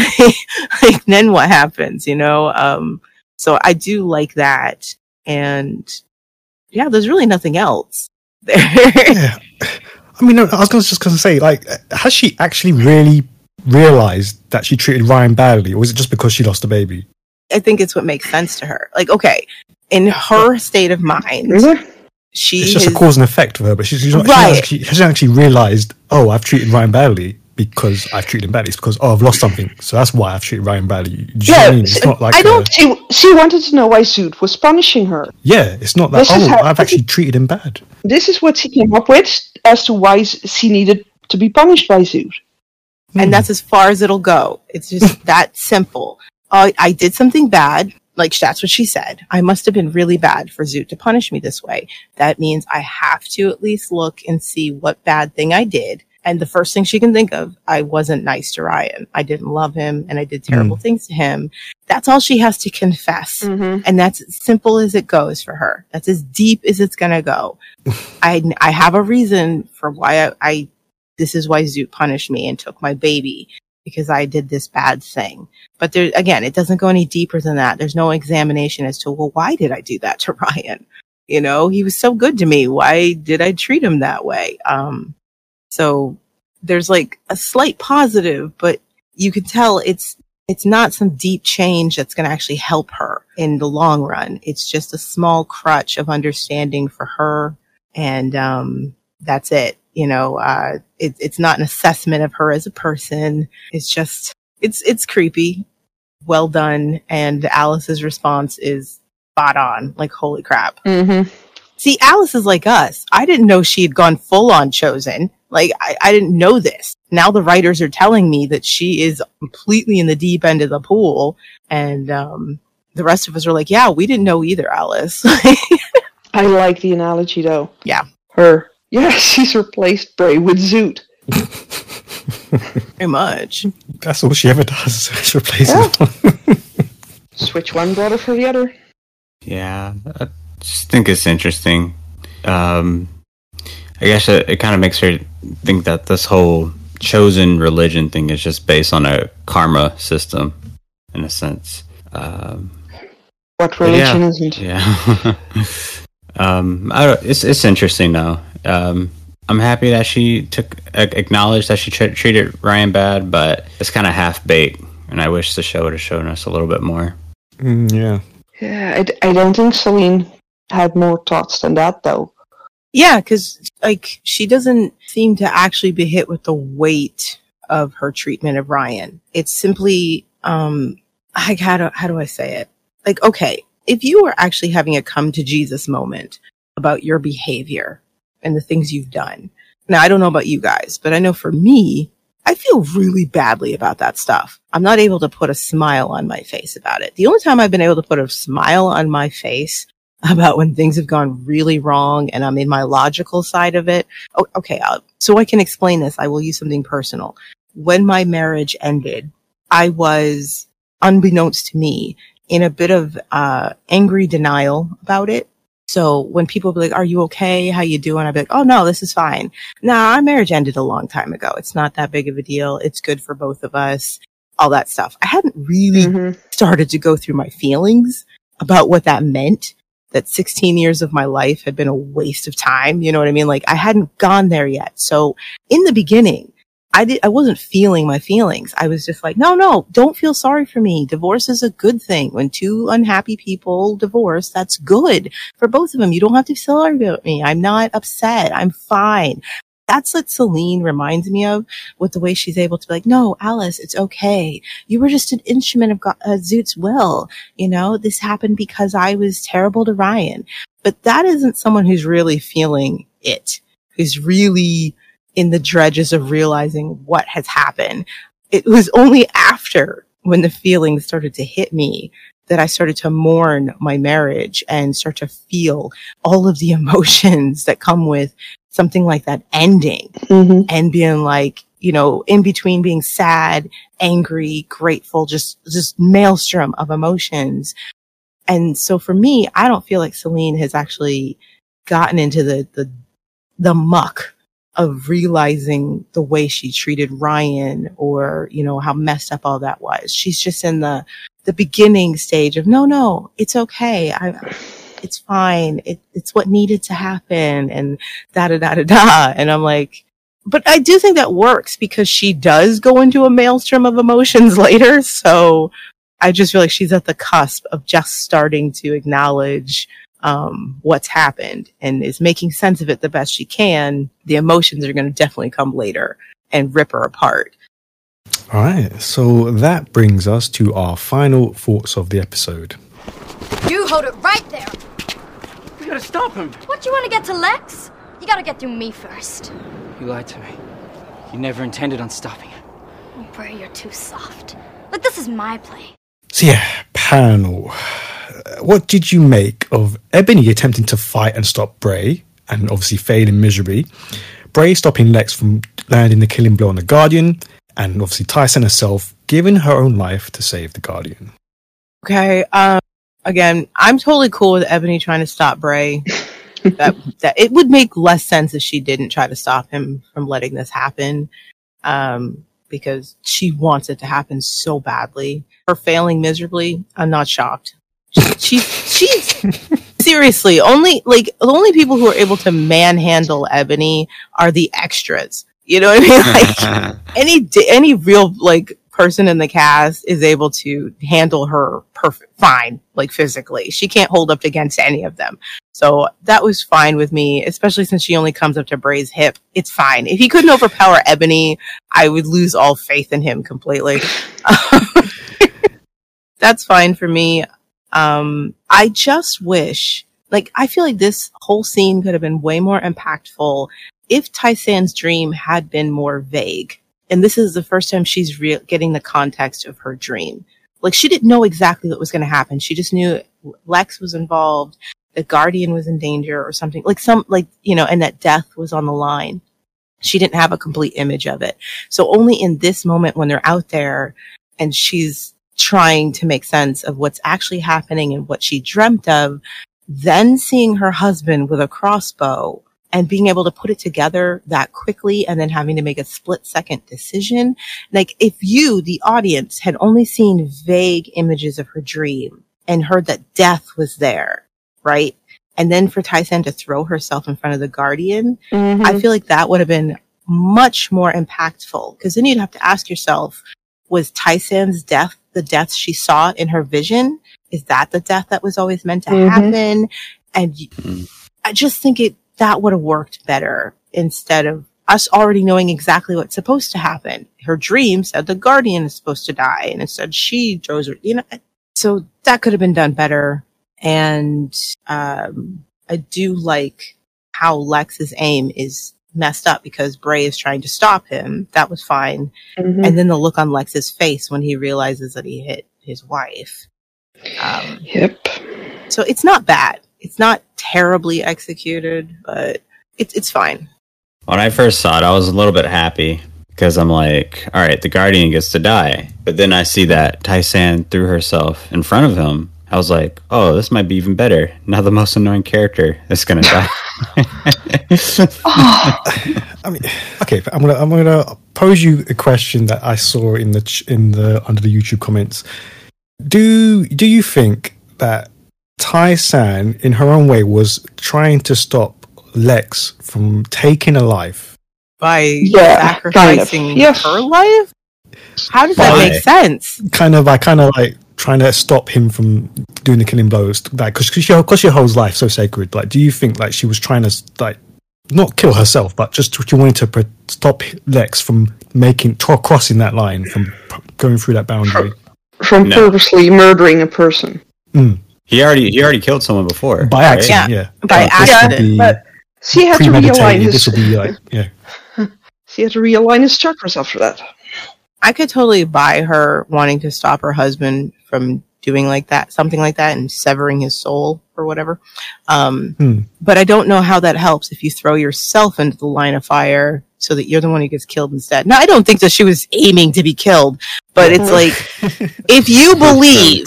Like, then what happens, you know? Um, so I do like that. And yeah, there's really nothing else there. Yeah. I mean, no, I was gonna, just going to say, like, has she actually really realized that she treated Ryan badly, or was it just because she lost a baby? I think it's what makes sense to her. Like, okay, in her state of mind, Really? she It's just has, a cause and effect for her, but she's, she's not, Right. she, hasn't actually, she hasn't actually realized, oh, I've treated Ryan badly because I've treated him badly. It's because, oh, I've lost something, so that's why I've treated Ryan badly. Do you know what I mean? It's not like I a- don't. She, she wanted to know why Zoot was punishing her. yeah, it's not that, This is oh, how- I've actually treated him bad. This is what she came up with as to why she needed to be punished by Zoot. and that's as far as it'll go. It's just that simple. Uh, I did something bad. Like, that's what she said. I must have been really bad for Zoot to punish me this way. That means I have to at least look and see what bad thing I did. And the first thing she can think of, I wasn't nice to Ryan. I didn't love him and I did terrible things to him. That's all she has to confess. Mm-hmm. And that's as simple as it goes for her. That's as deep as it's going to go. I, I have a reason for why I, I, this is why Zoot punished me and took my baby, because I did this bad thing. But there, again, it doesn't go any deeper than that. There's no examination as to, well, why did I do that to Ryan? You know, he was so good to me. Why did I treat him that way? Um, so there's like a slight positive, but you can tell it's, it's not some deep change that's going to actually help her in the long run. It's just a small crutch of understanding for her. And, um, that's it. You know, uh, it, it's not an assessment of her as a person. It's just, it's, it's creepy. Well done. And Alice's response is spot on. Like, holy crap. Mm-hmm. See, Alice is like us. I didn't know she had gone full on Chosen. Like, I, I didn't know this. Now the writers are telling me that she is completely in the deep end of the pool. And, um, the rest of us are like, yeah, we didn't know either, Alice. I like the analogy though. Yeah. Her. Yeah, she's replaced Bray with Zoot. Very much. That's all she ever does. Is replace Yeah. him. Switch one brother for the other. Yeah, I just think it's interesting. Um, I guess it, it kind of makes her think that this whole chosen religion thing is just based on a karma system, in a sense. Um, What but religion yeah, isn't? Yeah. um, I don't, it's it's interesting though. Um, I'm happy that she took a- acknowledged that she tra- treated Ryan bad, but it's kind of half baked, and I wish the show would have shown us a little bit more. Mm, yeah. Yeah, I, d- I don't think Celine had more thoughts than that though. Yeah, because like she doesn't seem to actually be hit with the weight of her treatment of Ryan. It's simply, um, like how do how do I say it? Like, okay, if you were actually having a come to Jesus moment about your behavior and the things you've done. Now, I don't know about you guys, but I know for me, I feel really badly about that stuff. I'm not able to put a smile on my face about it. The only time I've been able to put a smile on my face about when things have gone really wrong and I'm in my logical side of it. Oh, okay. I'll, so I can explain this. I will use something personal. When my marriage ended, I was, unbeknownst to me, in a bit of uh, angry denial about it. So when people be like, are you okay? How you doing? I'd be like, oh no, this is fine. Nah, our marriage ended a long time ago. It's not that big of a deal. It's good for both of us. All that stuff. I hadn't really mm-hmm. started to go through my feelings about what that meant, that sixteen years of my life had been a waste of time. You know what I mean? Like I hadn't gone there yet. So in the beginning, I did, I wasn't feeling my feelings. I was just like, no, no, don't feel sorry for me. Divorce is a good thing. When two unhappy people divorce, that's good for both of them. You don't have to feel sorry about me. I'm not upset. I'm fine. That's what Celine reminds me of, with the way she's able to be like, no, Alice, it's okay. You were just an instrument of God, uh, Zoot's will. You know, this happened because I was terrible to Ryan. But that isn't someone who's really feeling it, who's really in the dredges of realizing what has happened. It was only after, when the feelings started to hit me, that I started to mourn my marriage and start to feel all of the emotions that come with something like that ending, mm-hmm. and being like, you know, in between being sad, angry, grateful, just, just maelstrom of emotions. And so for me, I don't feel like Celine has actually gotten into the, the, the muck of realizing the way she treated Ryan, or, you know, how messed up all that was. She's just in the, the beginning stage of, no, no, it's okay. I, it's fine. It, it's what needed to happen, and da da da da da. And I'm like, but I do think that works because she does go into a maelstrom of emotions later. So I just feel like she's at the cusp of just starting to acknowledge um, what's happened and is making sense of it the best she can. The emotions are going to definitely come later and rip her apart. All right. So that brings us to our final thoughts of the episode. You hold it right there. We gotta stop him. What, you want to get to Lex? You gotta get through me first. You lied to me. You never intended on stopping him. Oh, Bray, you're too soft. Look, this is my play. So yeah, panel. What did you make of Ebony attempting to fight and stop Bray, and obviously failing miserably? Bray stopping Lex from landing the killing blow on the Guardian, and obviously Tyson herself giving her own life to save the Guardian. Okay, um, again, I'm totally cool with Ebony trying to stop Bray. that that it would make less sense if she didn't try to stop him from letting this happen, um, because she wants it to happen so badly. Her failing miserably, I'm not shocked. She, she's seriously only like the only people who are able to manhandle Ebony are the extras. You know what I mean? Like any any real like person in the cast is able to handle her perfect, fine, like physically. She can't hold up against any of them. So that was fine with me, especially since she only comes up to Bray's hip. It's fine. If he couldn't overpower Ebony, I would lose all faith in him completely. That's fine for me. Um, I just wish, like, I feel like this whole scene could have been way more impactful if Tai-San's dream had been more vague. And this is the first time she's re- getting the context of her dream. Like, she didn't know exactly what was going to happen. She just knew Lex was involved, the Guardian was in danger or something. Like, some, like, you know, and that death was on the line. She didn't have a complete image of it. So only in this moment when they're out there and she's trying to make sense of what's actually happening and what she dreamt of, then seeing her husband with a crossbow and being able to put it together that quickly and then having to make a split second decision. Like, if you, the audience, had only seen vague images of her dream and heard that death was there, right? And then for Tai-San to throw herself in front of the Guardian, mm-hmm. I feel like that would have been much more impactful. Because then you'd have to ask yourself, was Tai-San's death the death she saw in her vision? Is that the death that was always meant to mm-hmm. happen? And mm-hmm. I just think it that would have worked better instead of us already knowing exactly what's supposed to happen. Her dream said the Guardian is supposed to die, and instead she throws her, you know, so that could have been done better. And um, I do like how Lex's aim is messed up because Bray is trying to stop him. That was fine. Mm-hmm. And then the look on Lex's face when he realizes that he hit his wife. Um, yep. So it's not bad. It's not terribly executed, but it's it's fine. When I first saw it, I was a little bit happy because I'm like, all right, the Guardian gets to die. But then I see that Tai-San threw herself in front of him. I was like, oh, this might be even better. Now the most annoying character is gonna die. I mean, okay, I'm gonna I'm gonna pose you a question that I saw in the ch- in the under the YouTube comments. Do do you think that Tai-San, in her own way, was trying to stop Lex from taking a life by yeah, sacrificing kind of. Yes. her life? How does by, that make sense? Kind of, by kind of like trying to stop him from doing the killing blows, like because she because she holds life so sacred. Like, do you think like she was trying to like not kill herself, but just she wanted to pre- stop Lex from making t- crossing that line, from p- going through that boundary, from No. purposely murdering a person? mm. He already he already killed someone before. by right? accident, yeah, By Like, this would accident, be but she had to realign premeditated. his. This would be like, yeah, She had to realign his chakras after that. I could totally buy her wanting to stop her husband from doing like that, something like that, and severing his soul or whatever. Um, Hmm. But I don't know how that helps if you throw yourself into the line of fire so that you're the one who gets killed instead. Now, I don't think that she was aiming to be killed, but it's like, if you believe,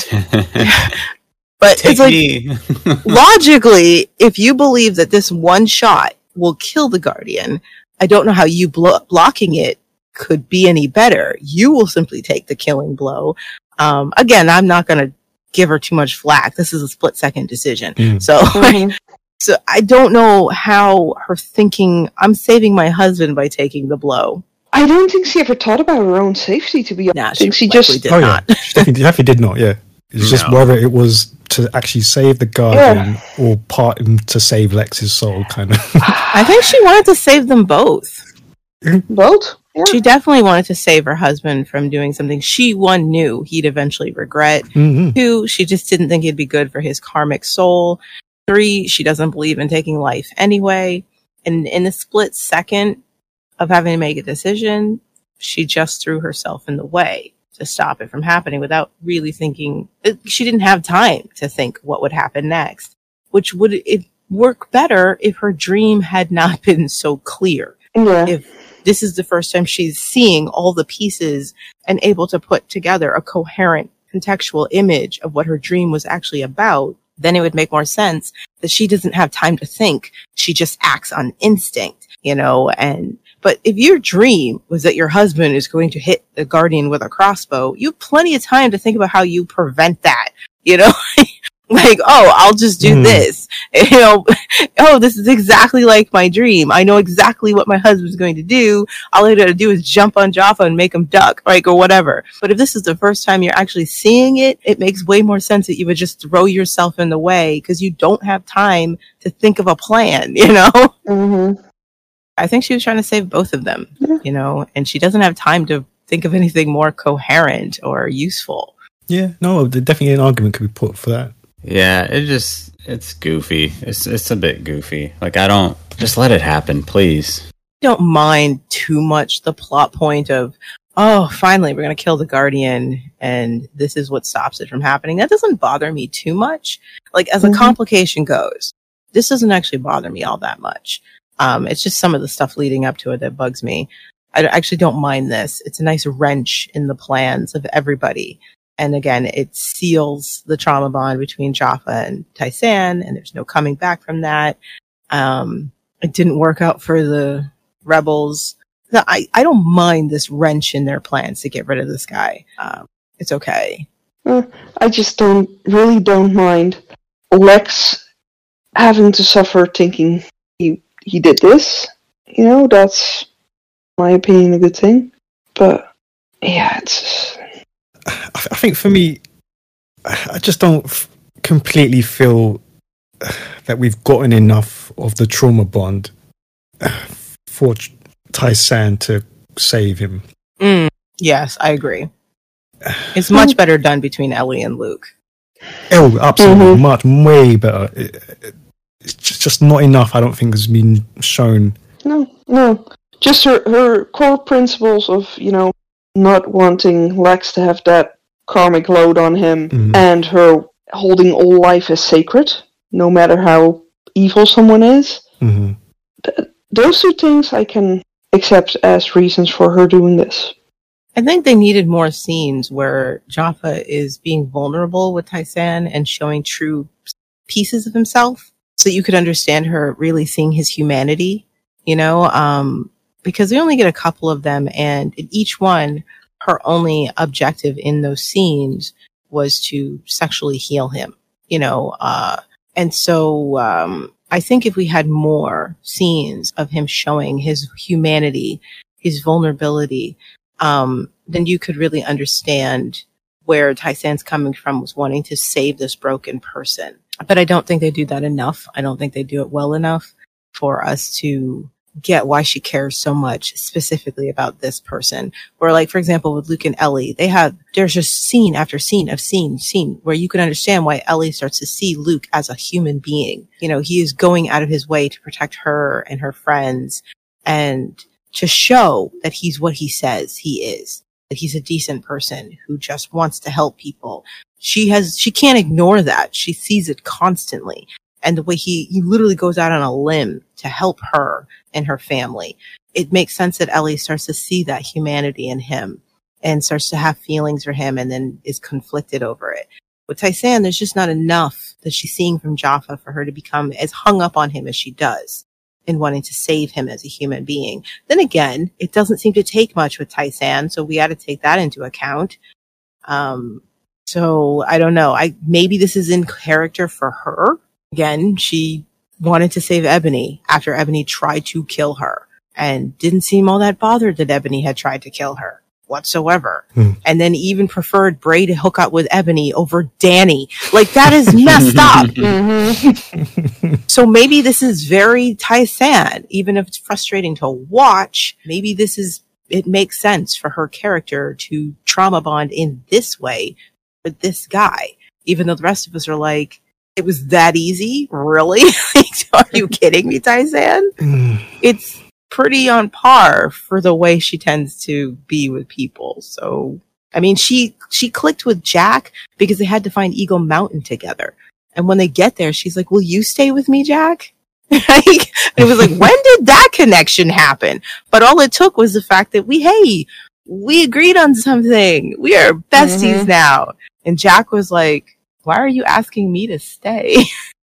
but Take it's like, me. logically, if you believe that this one shot will kill the Guardian, I don't know how you blo- blocking it could be any better. You will simply take the killing blow. Um, again, I'm not going to give her too much flack. This is a split second decision. Mm. So, so I don't know how her thinking, I'm saving my husband by taking the blow. I don't think she ever thought about her own safety, to be honest. Nah, I think she she just. likely did oh not. yeah, she definitely, definitely did not. Yeah, it's just No. whether it was to actually save the Guardian or part him to save Lex's soul, kind of. I think she wanted to save them both. Both? Yeah. She definitely wanted to save her husband from doing something she, one, knew he'd eventually regret. Mm-hmm. Two, she just didn't think it'd be good for his karmic soul. Three, she doesn't believe in taking life anyway. And in the split second of having to make a decision, she just threw herself in the way to stop it from happening without really thinking. She didn't have time to think what would happen next, which would it work better if her dream had not been so clear. Yeah. If this is the first time she's seeing all the pieces and able to put together a coherent contextual image of what her dream was actually about, then it would make more sense that she doesn't have time to think. She just acts on instinct, you know, and, but if your dream was that your husband is going to hit the Guardian with a crossbow, you have plenty of time to think about how you prevent that, you know? Like, oh, I'll just do Mm. this. You know, oh, this is exactly like my dream. I know exactly what my husband's going to do. All I gotta do is jump on Jaffa and make him duck, like, or whatever. But if this is the first time you're actually seeing it, it makes way more sense that you would just throw yourself in the way because you don't have time to think of a plan, you know? Mm-hmm. I think she was trying to save both of them, Yeah. you know, and she doesn't have time to think of anything more coherent or useful. Yeah, no, definitely an argument could be put for that. Yeah, it just it's goofy. It's it's a bit goofy. Like I don't just let it happen, please. Don't mind too much the plot point of, oh, finally we're going to kill the Guardian and this is what stops it from happening. That doesn't bother me too much. Like as a Mhm. complication goes, this doesn't actually bother me all that much. Um, it's just some of the stuff leading up to it that bugs me. I d- actually don't mind this. It's a nice wrench in the plans of everybody. And again, it seals the trauma bond between Jaffa and Tai-San, and there's no coming back from that. Um, it didn't work out for the rebels. No, I, I don't mind this wrench in their plans to get rid of this guy. Um, it's okay. Uh, I just don't, really don't mind Lex having to suffer thinking he, he did this. You know, that's, in my opinion, a good thing. But, yeah, it's... I I think for me, I just don't f- completely feel that we've gotten enough of the trauma bond for Tai-San to save him. Mm, yes, I agree. It's much better done between Ellie and Luke. Oh, absolutely, Mhm. much, way better. It, it, it's just, just not enough, I don't think, has been shown. No, no. Just her, her core principles of, you know, not wanting Lex to have that karmic load on him, Mhm. and her holding all life as sacred, no matter how evil someone is. Mm-hmm. Th- those two things I can accept as reasons for her doing this. I think they needed more scenes where Jaffa is being vulnerable with Tai-San and showing true pieces of himself so that you could understand her really seeing his humanity, you know, um, because we only get a couple of them, and in each one, her only objective in those scenes was to sexually heal him, you know, uh, and so um, I think if we had more scenes of him showing his humanity, his vulnerability, um, then you could really understand where Tai-San's coming from, was wanting to save this broken person. But I don't think they do that enough. I don't think they do it well enough for us to get why she cares so much specifically about this person. Or like, for example, with Luke and Ellie, they have, there's just scene after scene of scene, scene where you can understand why Ellie starts to see Luke as a human being. You know, he is going out of his way to protect her and her friends and to show that he's what he says he is, that he's a decent person who just wants to help people. She has, she can't ignore that. She sees it constantly. And the way he, he literally goes out on a limb to help her and her family. It makes sense that Ellie starts to see that humanity in him and starts to have feelings for him and then is conflicted over it. With Tai-San, there's just not enough that she's seeing from Jaffa for her to become as hung up on him as she does in wanting to save him as a human being. Then again, it doesn't seem to take much with Tai-San, so we got to take that into account. Um, so I don't know. I, maybe this is in character for her. Again, she wanted to save Ebony after Ebony tried to kill her and didn't seem all that bothered that Ebony had tried to kill her whatsoever. Hmm. And then even preferred Bray to hook up with Ebony over Danny. Like, that is messed up. Mm-hmm. So maybe this is very Tai-San, even if it's frustrating to watch. Maybe this is, it makes sense for her character to trauma bond in this way with this guy, even though the rest of us are like, it was that easy? Really? Are you kidding me, Tai-San? Mm. It's pretty on par for the way she tends to be with people. So, I mean, she, she clicked with Jack because they had to find Eagle Mountain together. And when they get there, she's like, will you stay with me, Jack? It was like, when did that connection happen? But all it took was the fact that we, hey, we agreed on something. We are besties mm-hmm. now. And Jack was like, why are you asking me to stay?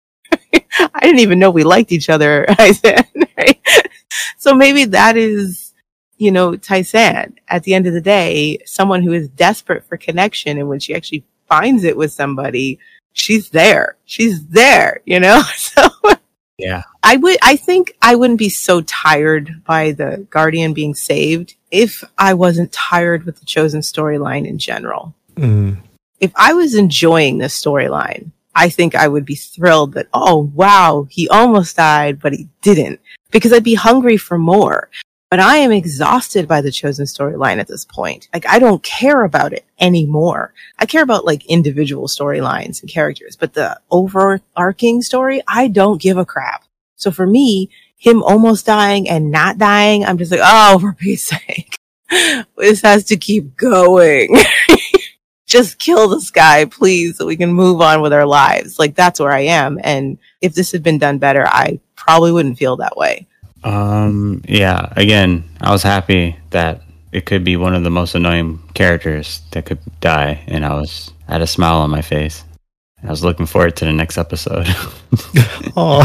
I didn't even know we liked each other. I said, right? So maybe that is, you know, Tai-San. At the end of the day, someone who is desperate for connection, and when she actually finds it with somebody, she's there. She's there, you know? So yeah. I would, I think I wouldn't be so tired by the Guardian being saved if I wasn't tired with the Chosen storyline in general. Mm. If I was enjoying this storyline, I think I would be thrilled that, oh, wow, he almost died, but he didn't. Because I'd be hungry for more. But I am exhausted by the Chosen storyline at this point. Like, I don't care about it anymore. I care about, like, individual storylines and characters. But the overarching story, I don't give a crap. So for me, him almost dying and not dying, I'm just like, oh, for Pete's sake. This has to keep going. Just kill this guy, please, so we can move on with our lives. Like, that's where I am. And if this had been done better, I probably wouldn't feel that way. Um, yeah, again, I was happy that it could be one of the most annoying characters that could die. And I was, I had a smile on my face. I was looking forward to the next episode. Oh.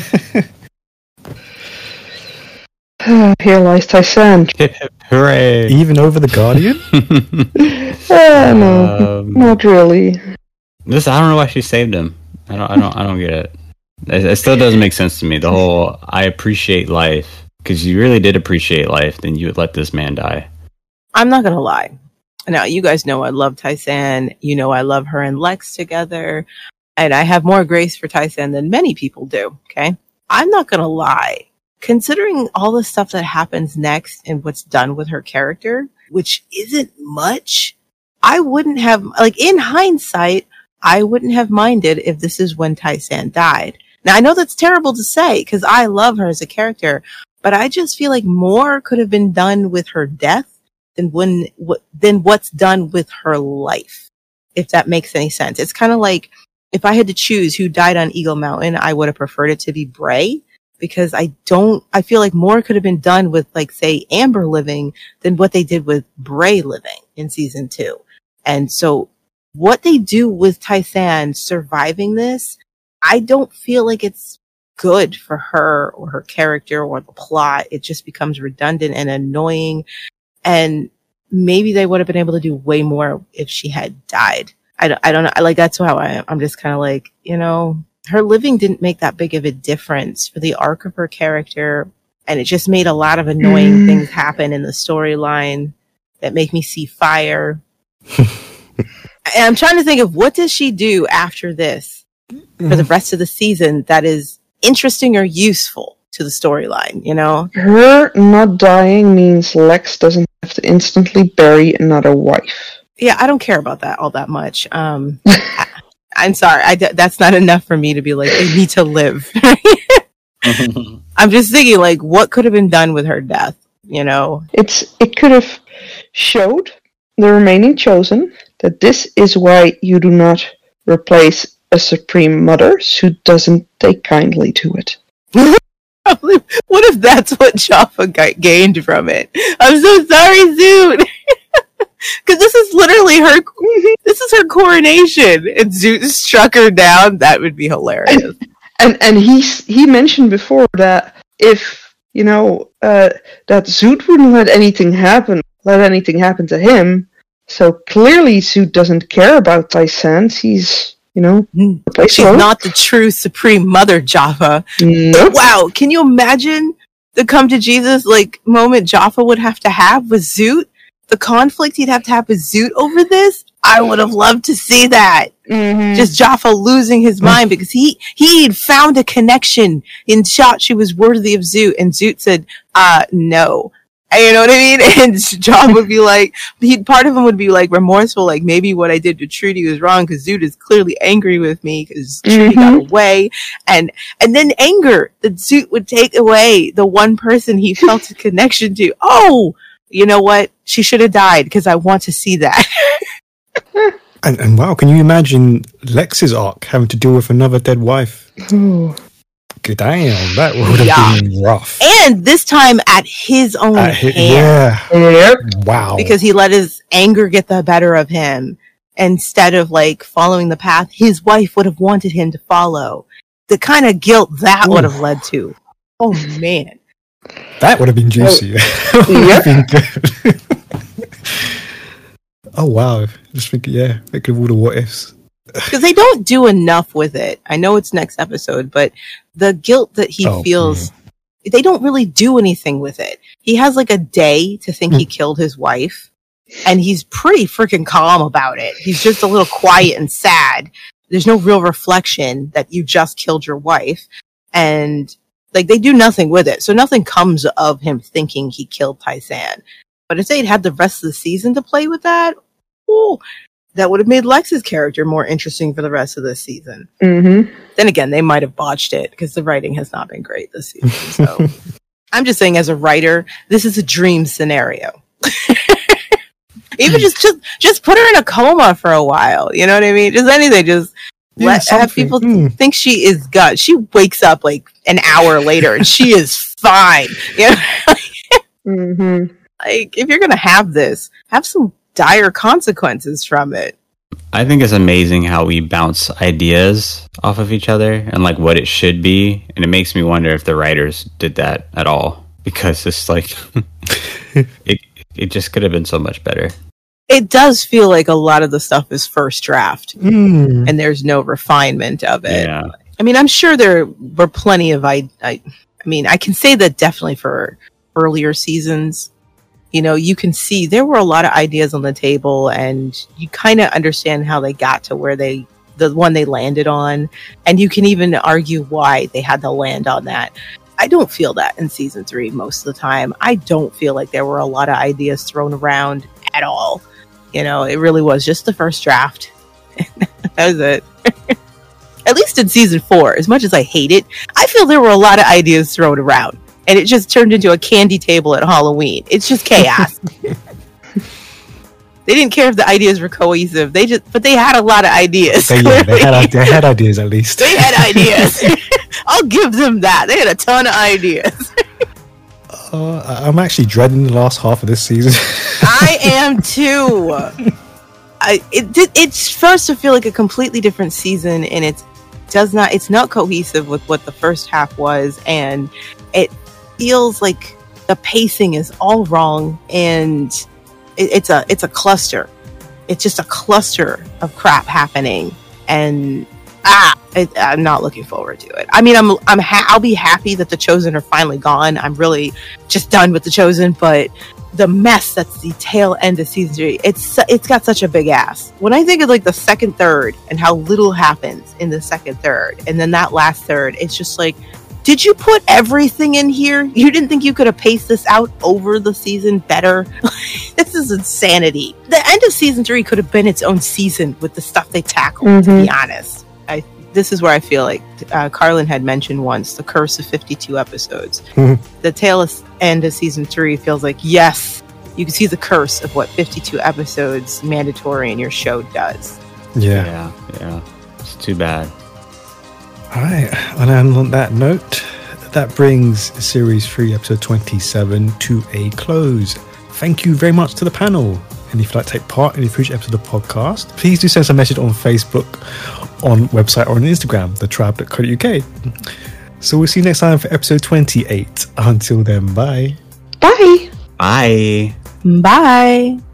Here lies Tai-San. Hip hip hooray. Even over the Guardian? uh, no, um, not really. This, I don't know why she saved him. I don't, I don't, I don't get it. It, it still doesn't make sense to me. The whole, I appreciate life, because you really did appreciate life, then you would let this man die. I'm not going to lie. Now, you guys know I love Tai-San. You know I love her and Lex together. And I have more grace for Tai-San than many people do, okay? I'm not going to lie. Considering all the stuff that happens next and what's done with her character, which isn't much, I wouldn't have, like, in hindsight, I wouldn't have minded if this is when Tai-San died. Now, I know that's terrible to say because I love her as a character, but I just feel like more could have been done with her death than when, what, than what's done with her life, if that makes any sense. It's kind of like if I had to choose who died on Eagle Mountain, I would have preferred it to be Bray, because I don't, I feel like more could have been done with, like, say, Amber living than what they did with Bray living in season two. And so what they do with Tai-San surviving this, I don't feel like it's good for her or her character or the plot. It just becomes redundant and annoying. And maybe they would have been able to do way more if she had died. I don't, I don't know. Like, that's how I am. I'm just kind of like, you know, her living didn't make that big of a difference for the arc of her character. And it just made a lot of annoying mm. things happen in the storyline that make me see fire. And I'm trying to think of what does she do after this for the rest of the season that is interesting or useful to the storyline, you know? Her not dying means Lex doesn't have to instantly bury another wife. Yeah, I don't care about that all that much. Um, I, I'm sorry. I, that's not enough for me to be like, they need to live. I'm just thinking, like, what could have been done with her death, you know? It's It could have showed the remaining Chosen that this is why you do not replace a Supreme Mother who doesn't take kindly to it. What if that's what Jaffa got gained from it? I'm so sorry, Zoot. Because this is literally her, this is her coronation, and Zoot struck her down. That would be hilarious. And and, and he he mentioned before that if you know uh, that Zoot wouldn't let anything happen, let anything happen to him. So clearly, Zoot doesn't care about Tai-San. He's you know, she's her. Not the true Supreme Mother, Jaffa. Nope. Wow, can you imagine the come to Jesus like moment Jaffa would have to have with Zoot? The conflict he'd have to have with Zoot over this? I would have loved to see that. Mm-hmm. Just Jaffa losing his mind because he he'd found a connection and thought she was worthy of Zoot, and Zoot said, uh, no. And you know what I mean? And John would be like, he part of him would be like remorseful, like maybe what I did to Trudy was wrong because Zoot is clearly angry with me because Trudy mm-hmm. got away, and and then anger that Zoot would take away the one person he felt a connection to. Oh, you know what? She should have died because I want to see that. and, and wow, can you imagine Lex's arc having to deal with another dead wife? Damn, that would have yeah. been rough. And this time at his own at his, hand. Yeah. Yep. Wow. Because he let his anger get the better of him instead of like following the path his wife would have wanted him to follow. The kind of guilt that Ooh. Would have led to. Oh man. That would have been juicy. Oh, yep. been good. Oh wow. Just think yeah, think of all the what ifs. Because they don't do enough with it. I know it's next episode, but the guilt that he oh, feels, yeah. they don't really do anything with it. He has like a day to think he killed his wife, and he's pretty freaking calm about it. He's just a little quiet and sad. There's no real reflection that you just killed your wife, and like they do nothing with it. So nothing comes of him thinking he killed Tai-San. But if they'd had the rest of the season to play with that, oh, that would have made Lex's character more interesting for the rest of this season. Mm-hmm. Then again, they might have botched it because the writing has not been great this season. So I'm just saying, as a writer, this is a dream scenario. Even just, just just put her in a coma for a while. You know what I mean? Just anything. Just yeah, let something. have people mm. think she is gut. She wakes up like an hour later and she is fine. You know? mm-hmm. Like if you're gonna have this, have some dire consequences from it. I think it's amazing how we bounce ideas off of each other and like what it should be, and it makes me wonder if the writers did that at all, because it's like it it just could have been so much better. It does feel like a lot of the stuff is first draft mm. and there's no refinement of it. Yeah. I mean, I'm sure there were plenty of I, I I mean, I can say that definitely for earlier seasons. You know, you can see there were a lot of ideas on the table, and you kind of understand how they got to where they, the one they landed on, and you can even argue why they had to land on that. I don't feel that in season three most of the time. I don't feel like there were a lot of ideas thrown around at all. You know, it really was just the first draft. That was it. At least in season four, as much as I hate it, I feel there were a lot of ideas thrown around. And it just turned into a candy table at Halloween. It's just chaos. They didn't care if the ideas were cohesive. They just, but they had a lot of ideas. They, yeah, they, had, they had ideas at least. They had ideas. I'll give them that. They had a ton of ideas. uh, I'm actually dreading the last half of this season. I am too. I it it starts to feel like a completely different season, and it's does not it's not cohesive with what the first half was, and it feels like the pacing is all wrong, and it, it's a it's a cluster. It's just a cluster of crap happening, and ah, it, I'm not looking forward to it. I mean, I'm I'm ha- I'll be happy that the Chosen are finally gone. I'm really just done with the Chosen, but the mess that's the tail end of season three, it's it's got such a big ass. When I think of like the second third and how little happens in the second third, and then that last third, it's just like, did you put everything in here? You didn't think you could have paced this out over the season better? This is insanity. The end of season three could have been its own season with the stuff they tackled, mm-hmm. to be honest. I, this is where I feel like uh, Carlin had mentioned once, the curse of fifty-two episodes. Mm-hmm. The tail end of season three feels like, yes, you can see the curse of what fifty-two episodes mandatory in your show does. Yeah. Yeah, yeah. It's too bad. All right, and on that note, that brings series three, episode twenty-seven to a close. Thank you very much to the panel. And if you'd like to take part in a future episode of the podcast, please do send us a message on Facebook, on website, or on Instagram, the tribe dot co dot U K. So we'll see you next time for episode twenty-eight. Until then, bye. Bye. Bye. Bye.